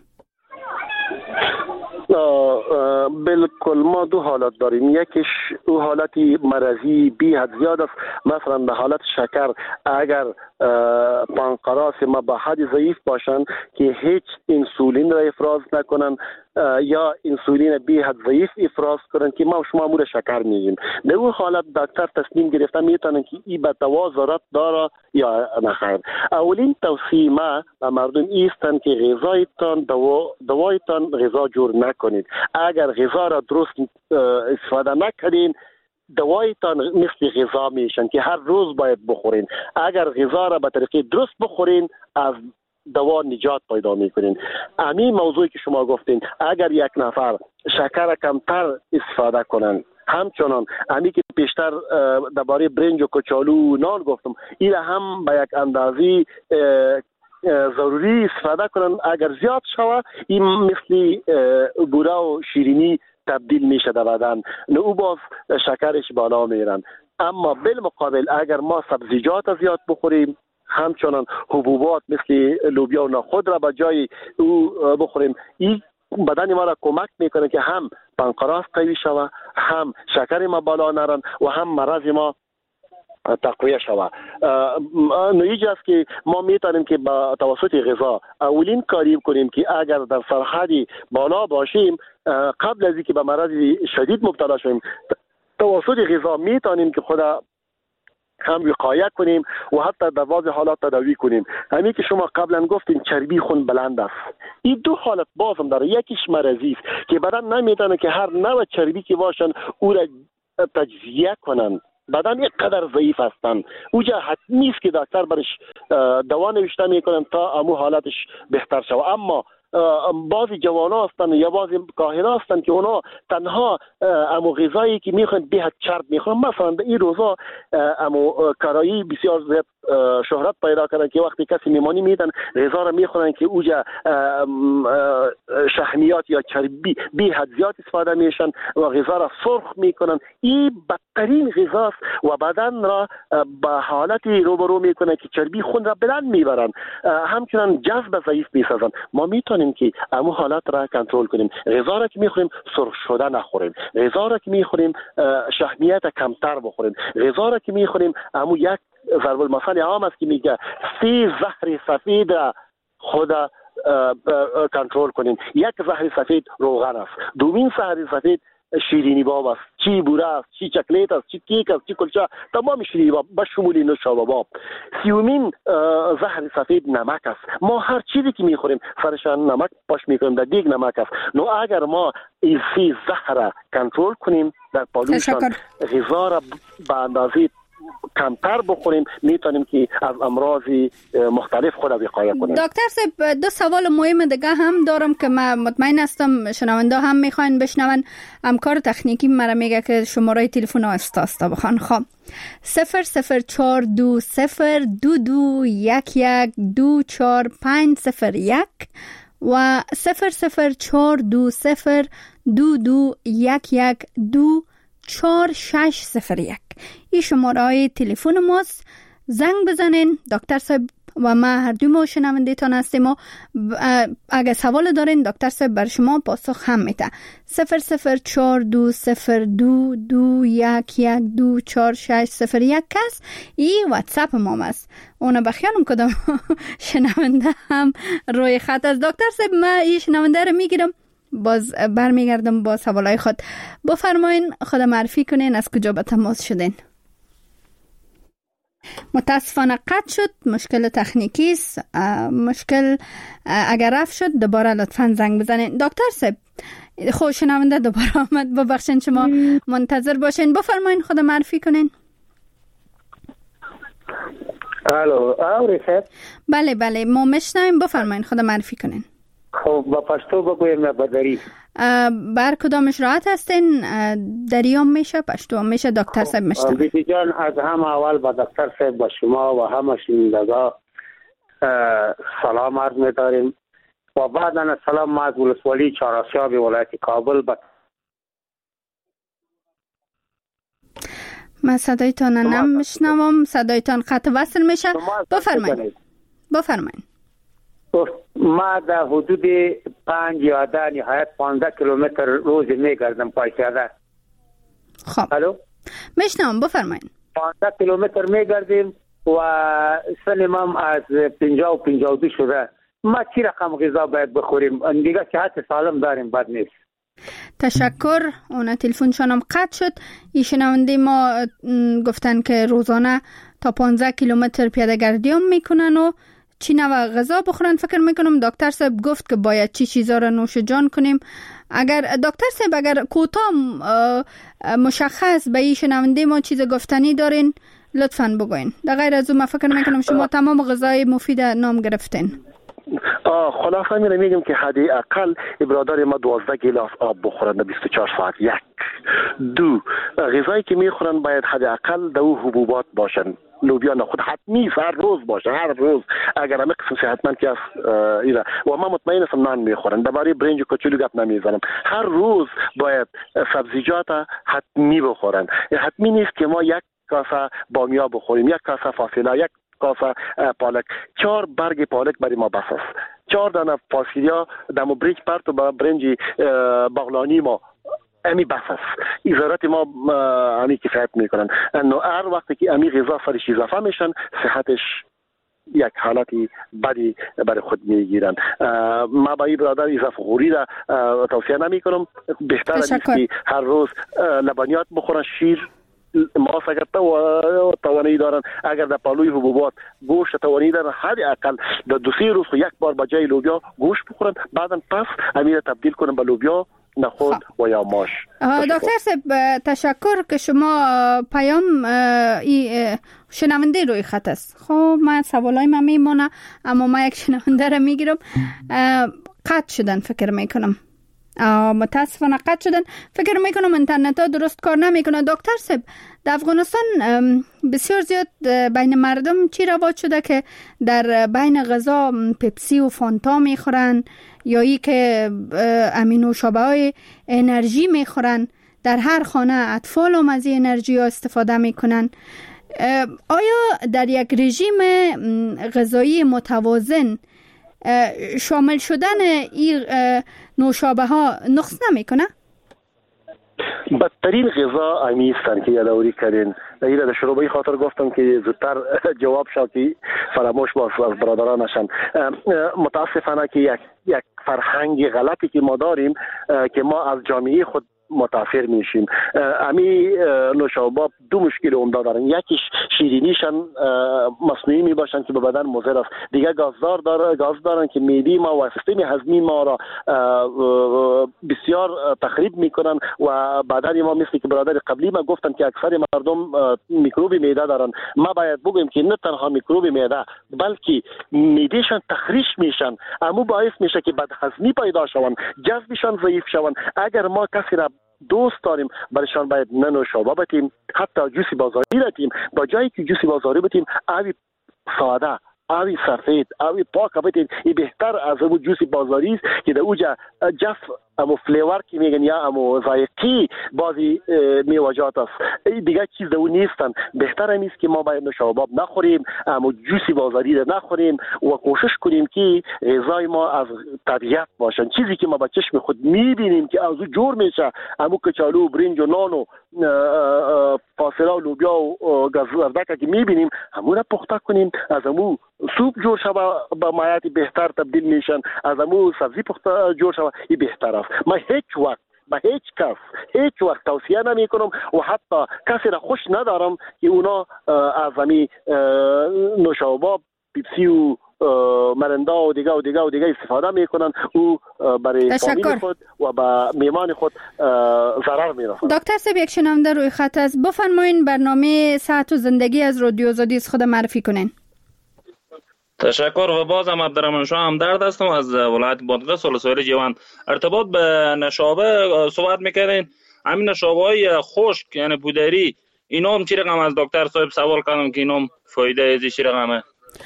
بالکل ما دو حالت داریم. یکیش او حالتی مرضی بی حد زیاد است. مثلا به حالت شکر اگر پانقراس ما به حد ضعیف باشن که هیچ انسولین را افراز نکنن یا انسولین بی حد ضعیف افراز کنن که ما شما مور شکر میگیم، در اون حالت دکتر تصمیم گرفته میتونن که ای به دوا ضرورت داره یا نخیر. اولین توصیه ما به مردم ایستن که غذایتان دوا دوایتان غذا جور نکنید. اگر غذا را درست استفاده نکنین دوایتان مثل غذا میشن که هر روز باید بخورین. اگر غذا را به طریق درست بخورین از دوا نجات پیدا میکنین. همین موضوعی که شما گفتین، اگر یک نفر شکر کمتر استفاده کنن، همچنان همی که پیشتر درباره برنج و کچالو نان گفتم، این هم به یک اندازی ضروری استفاده کنن. اگر زیاد شوه این مثل بوره و شیرینی تبدیل میشه در بدن، نه او باز شکرش بالا میرن. اما بالمقابل اگر ما سبزیجات زیاد بخوریم، همچنان حبوبات مثل لوبیا و نخود را به جای او بخوریم، این بدن ما را کمک میکنه که هم پانقراس قوی شوه، هم شکر ما بالا نرن و هم مرض ما تقویه شوه. نویج است که ما میتونیم که با توسط غذا اولین کاری کنیم که اگر در سرحدی بالا باشیم، قبل از اینکه به مرض شدید مبتلا شویم، توسط غذا میتونیم که خدا هم وقایه کنیم و حتی در بعض حالات تداوی کنیم. همین که شما قبلا گفتین چربی خون بلند است، این دو حالت بازم داره. یکیش مرضی است که بدن نمیتونه که هر نوع چربی که باشن او را تجزیه کنن. بدن یک قدر ضعیف هستن، اوجا حتمی است که دکتر برش دوا نوشته میکنن تا امو حالتش بهتر شود. اما بعضی جوانا هستن یا بعضی کاهنا هستن که اونا تنها امو غذایی که میخوان به حد چرب میخوان. مثلا در این روزا امو کارایی بسیار زیاد شهرت پیدا کردن که وقتی کسی میمانی میدن غذا را میخورن که اوجا شحمیات یا چربی بی حد زیاد استفاده میشن و غذا را سرخ میکنن. این بدترین غذاست و بدن را به حالتی روبرو میکنه که چربی خون را بلند میبرن، همچنان جذب ضعیف میسازن. ما میتونیم که امو حالت را کنترل کنیم. غذا را که میخوریم سرخ شده نخوریم، غذا را که میخوریم شحمیات کمتر بخوریم، غذا را که میخوریم امو یک ضرب المثل عام است که میگه سی زهر سفید را خدا کنترل کنیم. یک زهر سفید روغن است، دومین زهر سفید شیرینی باب است، چی بوره است، چی چکلیت است، چی کیک است، چی کلچه، تمام شیرینی باب به شمول نوشابه باب. سیومین زهر سفید نمک است. ما هر چیزی که میخوریم سرش نمک پاش میکنیم، در دیگ نمک است. نو اگر ما این سی زهر کنترل کنیم در پالوشان، غذا را به اندازه کمتر بخوریم، میتونیم که از امراض مختلف خود وقایه کنیم. دکتر صاحب دو سوال مهم دیگه هم دارم که من مطمئن هستم شنونده هم میخواین بشنون. همکار تکنیکی مرا میگه که شماره تلفن آستا آستا بخوان. خب صفر صفر چهار دو صفر دو دو یک یک دو چهار پنج صفر یک و صفر صفر چهار دو صفر دو دو یک یک دو چهار شش صفر یک. این شماره های تلفن ماست. زنگ بزنین. دکتر صاحب و ما هر دو ما شنونده تان هستیم و اگه سوال دارین دکتر صاحب بر شما پاسخ هم میده. صفر صفر چهار دو صفر دو دو یک یک دو چهار شش صفر یک است. این واتساپ ما است. اون بخیانم کدام شنونده هم روی خط است. دکتر صاحب ما این شنونده رو میگیرم، باز برمیگردم با سوالای خود. بفرمایین خود معرفی کنین، از کجا به تماس شدین؟ متاسفانه قطع شد، مشکل تکنیکی است. مشکل اگر رفت شد دوباره لطفاً زنگ بزنین. دکتر صاحب خب شنونده دوباره آمد، ببخشین شما منتظر باشین. بفرمایین خود معرفی کنین. الو اورید؟ بله بله ما میشنویم، بفرمایین خود معرفی کنین. خب با پشتو بگویم یا بدری؟ بر کدامش راحت هستین؟ دریام میشه، پشتو میشه؟ دکتر صاحب میشتم. بیتی جان از هم اول با دکتر صاحب با شما و همه شنوندگان سلام عرض می‌داریم و بعد از سلام ما از ولسوالی چهارآسیاب ولایت کابل با من صدایتان نمیشنوم، صدایتان قطع وصل میشه. بفرمایید بفرمایید. ما در حدود پنج یا ده نهایت پانزده کیلومتر روز میگردم پای پیاده. خب الو میشنوم، بفرمایید. پانزده کیلومتر میگردیم و سنم هم از پنجاه و پنجاه و دو شده. ما چی رقم غذا باید بخوریم؟ دیگه صحت سالم داریم، بد نیست. تشکر. اون تلفنشان هم قطع شد. این شنونده ما گفتن که روزانه تا پانزده کیلومتر پیاده گردی هم میکنن و چی نوع غذا بخورن. فکر میکنم دکتر صاحب گفت که باید چی چیزا را نوش جان کنیم. اگر دکتر صاحب اگر کوتاه مشخص به این شنونده ما چیز گفتنی دارین لطفاً بگوین. در غیر از اون من فکر میکنم شما تمام غذای مفید نام گرفتین. خلاصه میره میگم که حدی اقل برادر ما دوازده گلاس آب بخورن در بیست و چهار ساعت. یک دو غذایی که میخورن باید حدی اقل دو حبوبات باشن. لوبیا نخود حتمی هر روز باشه، هر روز. اگر همه قسم صحتمند که است ایره و ما مطمئن هستم نان میخورن. درباره برنج و کوچولو گپ نمیزنم. هر روز باید سبزیجات حتمی بخورن. حتمی نیست که ما یک کاسه بامیه بخوریم، یک کاسه فاصله، یک کاسه پالک. چهار برگ پالک برای ما بس است. چهار دانه فاصله دمو برنج پرت و برنج باغلانی ما امی بس است. ایزارت ما امی کفایت میکنن. انو هر وقتی که امی غذا سرش اضافه میشن صحتش یک حالتی بدی برای خود میگیرن. ما با این برادر اضافه خوری را توصیه نمی کنم. بهتر است که هر روز لبنیات بخورن، شیر، ماست اگر تو توانی دارن، اگر در پالوی حبوبات گوشت توانی دارن، حد اقل در دو سه روز یک بار با جای لوبیا گوشت بخورن، بعدا پس امیر تبدیل کنن به لوبیا، نخود و یا ماش. دکتر صاحب تشکر که شما پیام شنونده روی خط است. خب من سوالای من میمونه، اما من یک شنونده رو میگیرم. قطع شدن فکر میکنم، متاسفانه قطع شدن. فکر میکنم اینترنت ها درست کار نمیکنه. دکتر صاحب در افغانستان بسیار زیاد بین مردم چی رواج شده که در بین غذا پپسی و فانتا میخورن یا ای که امینوشابه های انرژی میخورن. در هر خانه اطفال هم از این انرژی ها استفاده میکنن. آیا در یک رژیم غذایی متوازن شامل شدن این نوشابه ها نقص نمیکنه؟ بدترین غذا امی هستند که یادآوری کردین. اینا در شروع به خاطر گفتم که زودتر جواب شد که فراموش باز از برادرانشان. متاسفانه که یک یک فرهنگ غلطی که ما داریم که ما از جامعه خود متاثر میشیم. امی نوشابه دو مشکل عمده دارن، یکیش شیرینیشان مصنوعی می باشن که به بدن مضر است، دیگه گازدار داره گاز دارن که معده ما و سیستم هضمی ما را بسیار تخریب میکنن و بدن ما، مثل که برادر قبلی ما گفتن که اکثر مردم میکروب معده دارن. ما باید بگیم که نه تنها میکروب معده بلکه معدهشان تخریش میشن، امو باعث میشه که بدهضمی پیدا شون، جذبشان ضعیف شون. اگر ما کسی را دوست داریم برشان باید نه نوشابه بتیم، حتی جوس بازاری بتیم، با جایی که جوس بازاری بتیم آبی ساده، آبی سفید، آبی پاک بتیم. این بهتر از اون جوس بازاری است که در اوجا جف امو فلیور که میگن یا امو ذائقی بعضی میوه‌جات است، دیگه چیز دو نیستن. بهتر نیست که ما باید نوشابه نخوریم، امو جوسی بازاری را نخوریم و کوشش کنیم که غذای ما از طبیعت باشن، چیزی که ما با چشم خود میبینیم که از او جور میشه، امو کچالو، برنج و نان و فاصله و لوبیا و گازردک که میبینیم همون را پخته کنیم، از امو سوپ جور شوه با مایعات بهتر تبدیل میشن، از امو سبزی پخته جور شوه، این بهتر است. ما هیچ وقت به هیچ کس هیچ وقت توصیه نمی کنم و حتی کسی را خوش ندارم که اونا از همی نوشابه، پیپسی و مرندا و دیگه و دیگه و دیگه استفاده میکنن، او برای فامیل خود و با میمان خود ضرر میرسه. دکتر صاحب، یک شنونده روی خط است، بفرمایین برنامه صحت و زندگی از رادیو آزادی خود معرفی کنین. تشکر. و بازم عبدالرحمن شاه همدرد هستم از ولایت بادغیس ولسوالی جوان. ارتباط به نوشابه صحبت میکردین، همین نوشابه های خشک یعنی پودری، اینا هم چی رقم از دکتر صاحب سوال کردم که اینا هم فایده ازی چی رقمه؟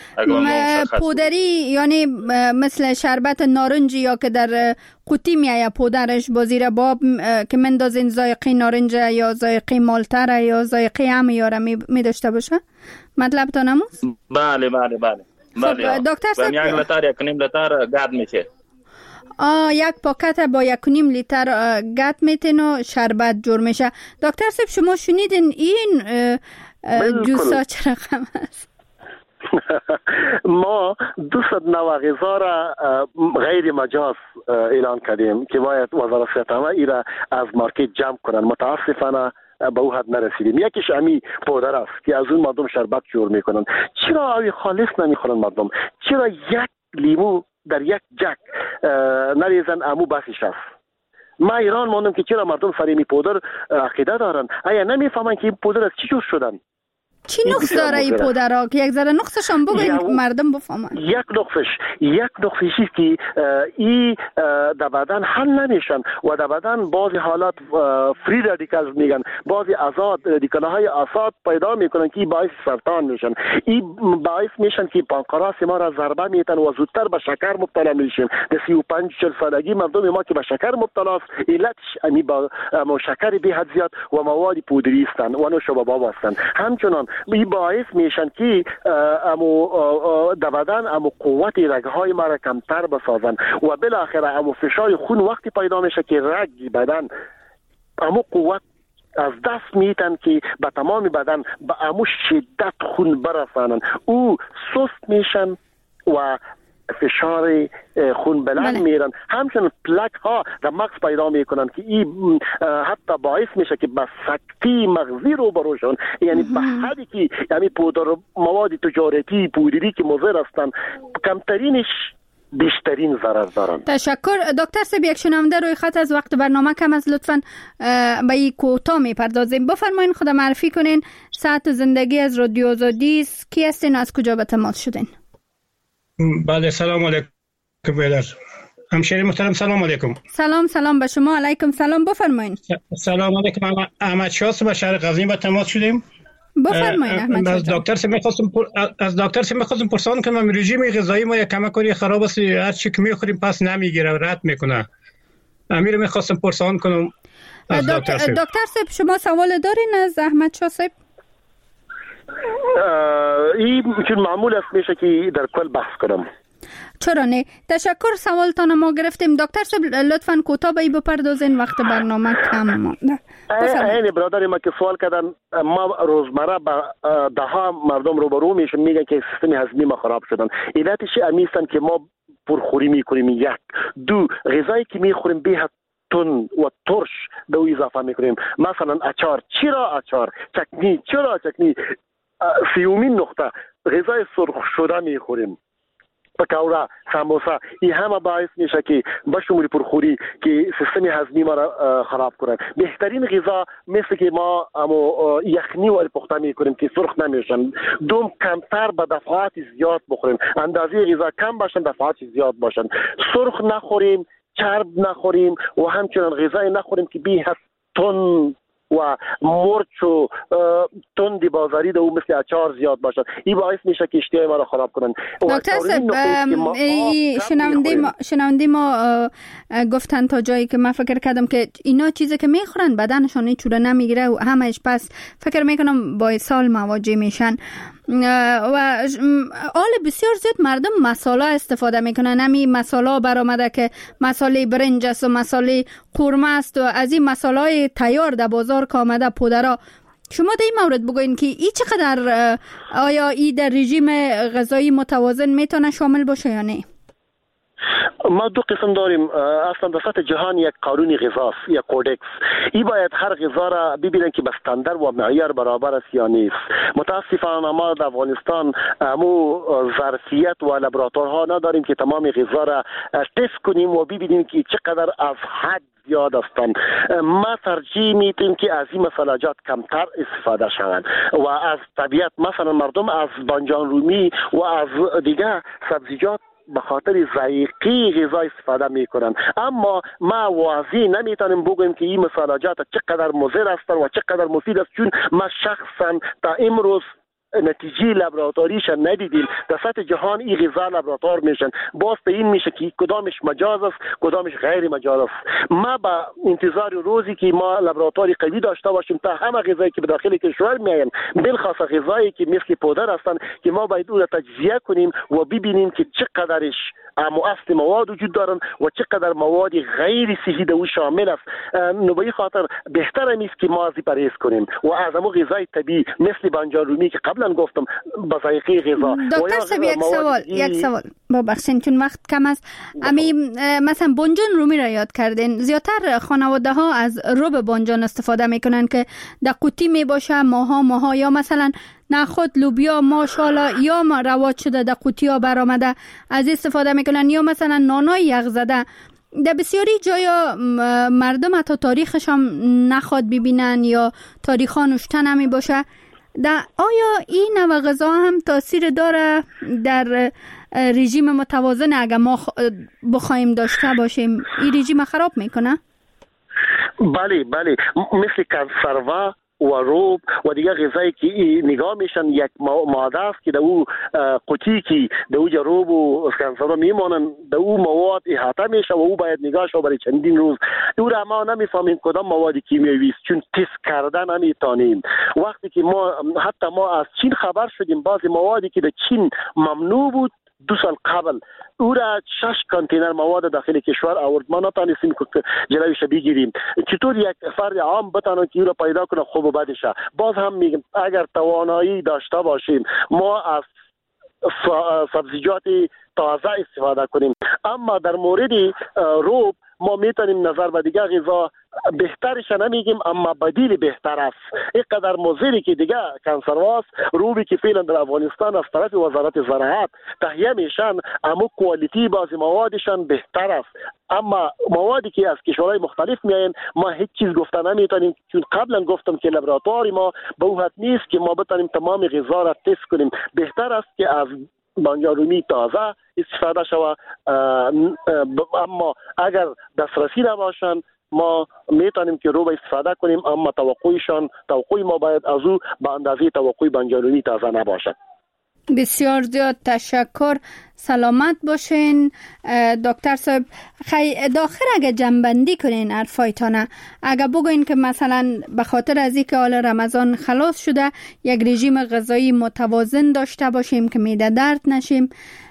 پودری یعنی مثل شربت نارنجی یا که در قوطی میایه پودرش با زیر باب که مندازین ذائقه نارنج یا ذائقه مالتر یا ذائقه همیاره می داشته باشه؟ مطلب تا نموز؟ بله بله بله. خب دکتر صاحب، یک لیتر یک نیم لیتر گد میشه. آه یک پاکت با یک نیم لیتر گد میتین و شربت جور میشه. دکتر صاحب، شما شنیدین این جوسا چه رقم است؟ ما دویست و نود غذا را غیر مجاز اعلان کردیم که باید وزارت صحت عامه ای را از مارکت جمع کنن. متاسفانه به او حد نرسیدیم. یکیش امی پودر است که از اون مردم شربت جور میکنن. چرا اوی خالص نمیخورن مردم؟ چرا یک لیمو در یک جک نریزن امو بسیش است؟ ما ایران ماندم که چرا مردم سر می پودر عقیده دارن؟ آیا نمیفهمن که این پودر از چی جور شدن؟ چی نقص داره این پودرها که یک ذره نقصش هم بگوین مردم بفهمن؟ یک نقصش یک نقصشی که این در بدن حل نمیشن و در بدن بعضی حالات فری رادیکال میگن، بعضی آزاد رادیکال های آزاد پیدا میکنن که باعث سرطان میشن. این باعث میشن که پانکراس ما را ضربه میتن و زودتر به شکر مبتلا میشیم. در سی و پنج چهل سالگی مردم ما که به شکر مبتلا است، علتش امی با شکر به حد زیاد و مواد پودری هستند و نوشابه هستند. همچنان این باعث میشن که امو در بدن امو قوت رگهای ما را کمتر بسازن و بالاخره امو فشار خون وقتی پیدا میشه که رگ بدن امو قوت از دست میتن که به تمام بدن به امو شدت خون برسانن، او سست میشن و فشار خون بلند میرن. همچنین پلاک ها در مغز پیدا میکنن که این حتی باعث میشه که به سکته مغزی رو بروشن، یعنی به حدی که یعنی پودر مواد تجارتی پودری که مضر هستن کمترینش بیشترین ضرر دارن. تشکر. دکتر صاحب، یک شنونده روی خط از وقت برنامه کم از لطفاً به این کوتاه میپردازیم. بفرمایین خود معرفی کنین. صحت زندگی از رادیو آزادی است. کی هستین؟ از کجا به تماس شدین؟ بله، سلام علیکم بیادر. همشهری محترم سلام علیکم. سلام سلام به شما. علیکم سلام. بفرمایین. سلام علیکم. احمد شاه با شهر قزوین به تماس شدیم. بفرمایید احمد شاه. از دکتر سه می‌خواستم از دکتر سه می‌خواستم پرسان کنم رژیم غذایی ما یک کمکی خراب است، هر چی که می‌خوریم پس نمیگیره، رد میکنه. امیر می‌خواستم پرسان کنم از دکتر سه. دکتر صاحب، شما سوال دارین از احمد شاه صاحب؟ این چون معمول است میشه که در کل بحث کنم. چرا نه؟ تشکر. سوالتان ما گرفتیم. دکتر صاحب لطفاً کوتاه به بپردازین، وقت برنامه کم مونده. این برادر ما که سوال کردن، ما روزمره با ده ها مردم روبرو میشیم میگن که سیستم هضمی ما خراب شدن. علتش امیستن که ما پرخوری میکنیم. یک دو غذایی که میخوریم به تند و ترش به او اضافه میکنیم. مثلا اچار. چرا اچار؟ چکنی. چرا چکنی؟ سیومین نقطه غذای سرخ شده میخوریم، پکوړه، سموسه. این همه باعث میشه که بشمول پرخوری که سیستم هضمی ما را خراب کنه. بهترین غذا مثل که ما امو یخنی و پخته میکنیم که سرخ نمیشن. دوم کمتر به دفعات زیاد بخوریم، اندازه غذا کم باشن دفعات زیاد باشن. سرخ نخوریم، چرب نخوریم و همچنان غذای نخوریم که بی حد تون و مرچ و تندی بازاری دو مثل اچار زیاد باشد. این باعث میشه که اشتهای ما را خراب کنن. دکتر صاحب شنونده ما شنونده ما گفتن تا جایی که من فکر کردم که اینا چیزی که میخورن بدنشان هیچ چوره نمیگیره و همش پس فکر میکنم با سال مواجه میشن. و آل بسیار زیاد مردم مساله استفاده میکنن. همی مساله برآمده که مساله برنج است و مساله قورمه است و از این مساله تیار در بازار که آمده پودرا. شما در این مورد بگوین که این چقدر آیا این در رژیم غذایی متوازن میتونه شامل باشه یا نه؟ ما دو قسم داریم. اصلا در سطح جهان یک قانون غذاست، یک کودکس. این باید هر غذا را ببینن که به استاندارد و معیار برابر است یا نیست. متاسفانه ما در افغانستان مو ظرفیت و لابراتوارها نداریم که تمام غذا را تست کنیم و ببینیم که چقدر از حد زیاد هستند. ما ترجیح میدیم که از این مسالجات کمتر استفاده شوند و از طبیعت مثلا مردم از بانجان رومی و از دیگه سبزیجات به خاطر ذائقه غذا استفاده میکنن. اما ما واضح نمیتونیم بگویم که این مسالجات چقدر مضر هستند و چقدر مفید است، چون ما شخصا تا امروز نتیجه لابراتواریش ندیدیم. در سطح جهان این غذا لابراتوار میشن. باز به این میشه که کدامش مجاز است کدامش غیر مجاز است. ما با انتظار روزی که ما لابراتواری قوی داشته باشیم تا همه غذایی که به داخل کشور میاین، بالخاص غذایی که مثل پودر هستند، که ما باید اون را تجزیه کنیم و ببینیم که چقدرش اصل مواد وجود دارن و چقدر مواد غیر صحی در او شامل است. نو به این خاطر بهتر است که ما از پرهیز کنیم و از همون غذای طبیعی مثل بانجان رومی که قبلا گفتم با ذائقه غذا. دکتر صاحب یک سوال یک سوال ببخشید چون وقت کم است. امی مثلا بانجان رومی را یاد کردین. زیادتر خانواده ها از رب بانجان استفاده میکنن که در قوطی می باشه ماها ماها، یا مثلا نخود لوبیا ماشاءالله یا ما رواج شده در قوطی ها برآمده از استفاده میکنن، یا مثلا نانای یخ زده. در بسیاری جایا مردم حتی تاریخش هم نخواد ببینن یا تاریخا نوشته نمی باشه. در آیا این نوع غذا هم تاثیر داره در رژیم متوازن اگر ما بخوایم داشته باشیم؟ این رژیم خراب میکنه؟ بله بله، مثل کنسروا و روب و دیگه غذایی که نگاه میشن یک ماده است که در او قوطی که در او روب و کنسروا میمونن، در او مواد احاطه میشه و او باید نگاه شو برای چندین روز. او را ما نمیفهمیم کدام مواد کیمیایی است چون تست کردن نمیتونیم. وقتی که ما حتی ما از چین خبر شدیم بعضی موادی که در چین ممنوع بود دو سال قبل او را شش کانتینر مواد داخل کشور آورد. ما نتونستیم که جلویش بگیریم. چطور یک فرد عام بتونه که او را پیدا کنه خوب و بدشه؟ باز هم میگم اگر توانایی داشته باشیم ما از سبزیجات تازه استفاده کنیم. اما در مورد روب ما میتونیم نظر به دیگه غذا بهترش نمیگیم اما بدیل بهتر است. اینقدر مضری که دیگه کنسرواست روبی که فعلا در افغانستان از طرف وزارت زراعت تهیه میشن، اما کوالیتی بعضی موادشان بهتر است. اما موادی که از کشورهای مختلف میاین ما هیچ چیز گفته نمیتونیم، چون قبلا گفتم که لابراتواری ما به او حد نیست که ما بتونیم تمام غذا را تست کنیم. بهتر است که از بانجان رومی تازه استفاده شود، اما اگر دسترسی نباشن ما میتونیم که رو به استفاده کنیم، اما توقعشان توقع ما باید از او به اندازه توقع بانجان رومی تازه نباشد. بسیار زیاد تشکر. سلامت باشین دکتر صاحب. خی داخل اگه جنبندی کنین حرفایتانه، اگه بگوین که مثلا به خاطر از اینکه حال رمضان خلاص شده یک رژیم غذایی متوازن داشته باشیم که معده درد نشیم،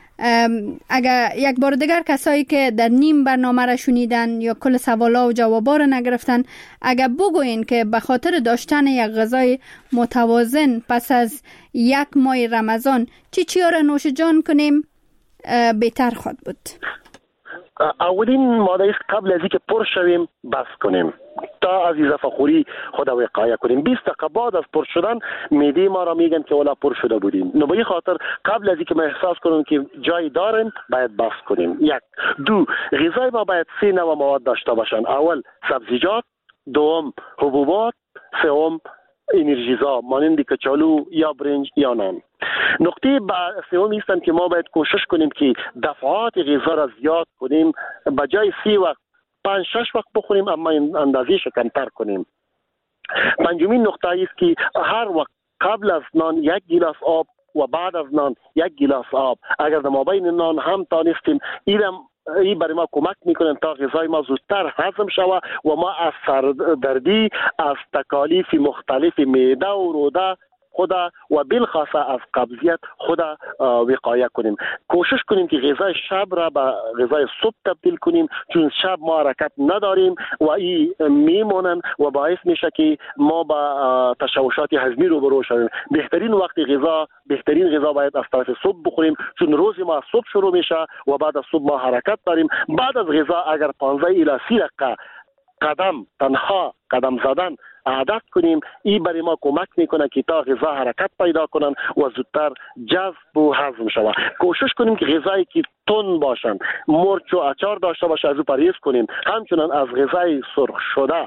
اگر یک بار دیگر کسایی که در نیم برنامه را شنیدن یا کل سوالا و جوابا را نگرفتن، اگر بگوین که به خاطر داشتن یک غذای متوازن پس از یک ماه رمضان چی چی را نوش جان کنیم بهتر خود بود؟ اولین ماده است قبل از اینکه پر شویم بس کنیم تا از اضافه خوری خود وقایه کنیم. بیست دقیقه بعد از پر شدن معده ما را میگن که ولا پر شده بودیم. نو به این خاطر قبل از اینکه ما احساس کنیم که جای داریم باید بس کنیم. یک. دو، غذای ما باید سه نوع مواد داشته باشن. اول سبزیجات، دوم حبوبات، سوم انرژیزا مانند کچالو یا برنج یا نان. نقطه سوم است که ما باید کوشش کنیم که دفعات غذا را زیاد کنیم، به جای سی وقت پنج شش وقت بخوریم اما اندازه‌اش کمتر کنیم. پنجمین نقطه است که هر وقت قبل از نان یک گیلاس آب و بعد از نان یک گیلاس آب. اگر در مابین نان هم تانستیم اینم این برای ما کمک میکنه تا غذای ما زودتر هضم شود و ما از سردردی، از تکالیف مختلف معده و روده خدا و بالخاصه از قبضیت خدا وقایه کنیم. کوشش کنیم که غذای شب را به غذای صبح تبدیل کنیم، چون شب ما حرکت نداریم و این میمونن و باعث میشه که ما با تشوشات هضمی روبرو شویم. بهترین وقت غذا، بهترین غذا باید از طرف صبح بخوریم، چون روز ما از صبح شروع میشه و بعد از صبح ما حرکت داریم. بعد از غذا اگر پانزده الی سی دقیقه قدم تنها قدم زدن عادت کنیم، این برای ما کمک میکنه که تا غذا حرکت پیدا کنن و زودتر جذب و هضم شود. کوشش کنیم که غذایی که تند باشن، مرچ و اچار داشته باشه از او پرهیز کنیم. همچنان از غذای سرخ شده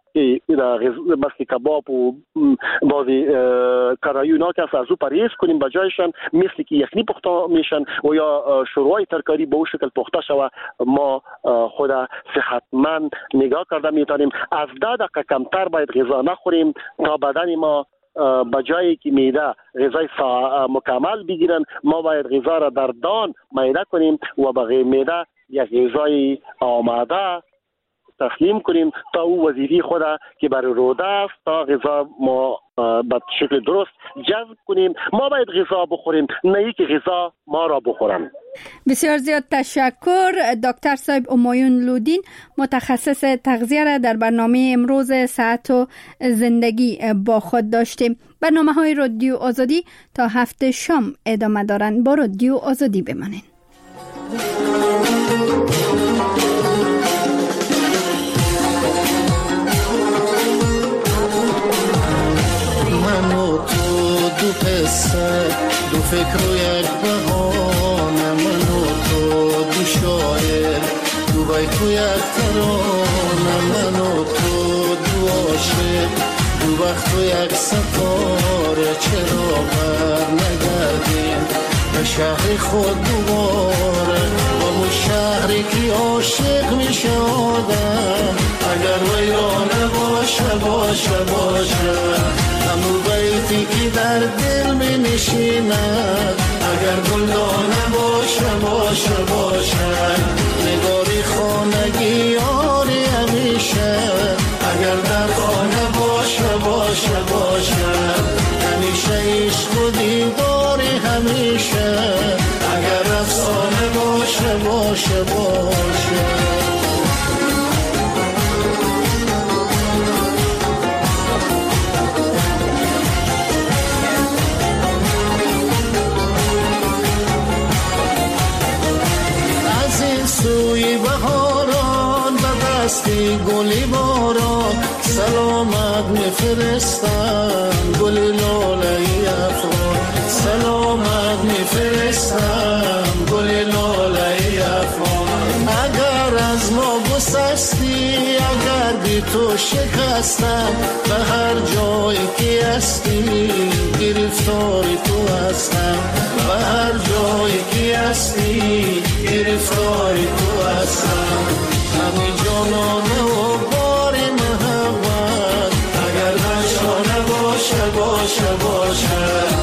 مثل کباب و بعضی کرایونا که از او پرهیز کنیم، بجایشان مثل که یخنی پخته میشن و یا شورای ترکاری به اون شکل پخته شود ما خود صحتمند نگاه کرده میتونیم. از ده دقیقه کمتر باید غذا نخوریم تا بدن ما بجایی که معده غذای مکمل بگیرن، ما باید غذا را در دان معده کنیم و به معده یک غذای آماده تسلیم کنیم تا او وظیفه خود که برای روده است تا غذا ما به شکل درست جذب کنیم. ما باید غذا بخوریم، نه ای که غذا ما را بخورن. بسیار زیاد تشکر. دکتر صاحب همایون لودین، متخصص تغذیه را در برنامه امروز صحت و زندگی با خود داشتیم. برنامه های رادیو آزادی تا هفته شام ادامه دارند. با رادیو آزادی بمانین. دو قصه دو فکر و یک بهانه، من و تو دو شاعر دو بیت و یک ترانه، من و تو دو عاشق دو وقت و یک ستاره. چرا بر نگردیم به شهر خود دوباره، با اون شهری که عاشق میشه آدم، اگر ویرانه باشه باشه باشه، همو بیتی که در دل می نشیند، اگر گلدانه باشه باشه باشه، نگاری خانگی یاری همیشه، اگر در خانه باشه باشه باشه، همیشه عشق و دیداری همیشه، اگر افسانه باشه باشه باشه. سوی بهاران به دستی گلی باران، سلامت میفرستم گل لاله افغان، سلامت میفرستم گل لاله افغان. اگر از ما گسستی، اگر بی تو شکستم، به هر جایی که هستی گرفتاری تو هستم، به هر جایی که هستی گرفتاری تو هستم. همه جانانه و بار محبت، اگر نشانه باشه باشه باشه،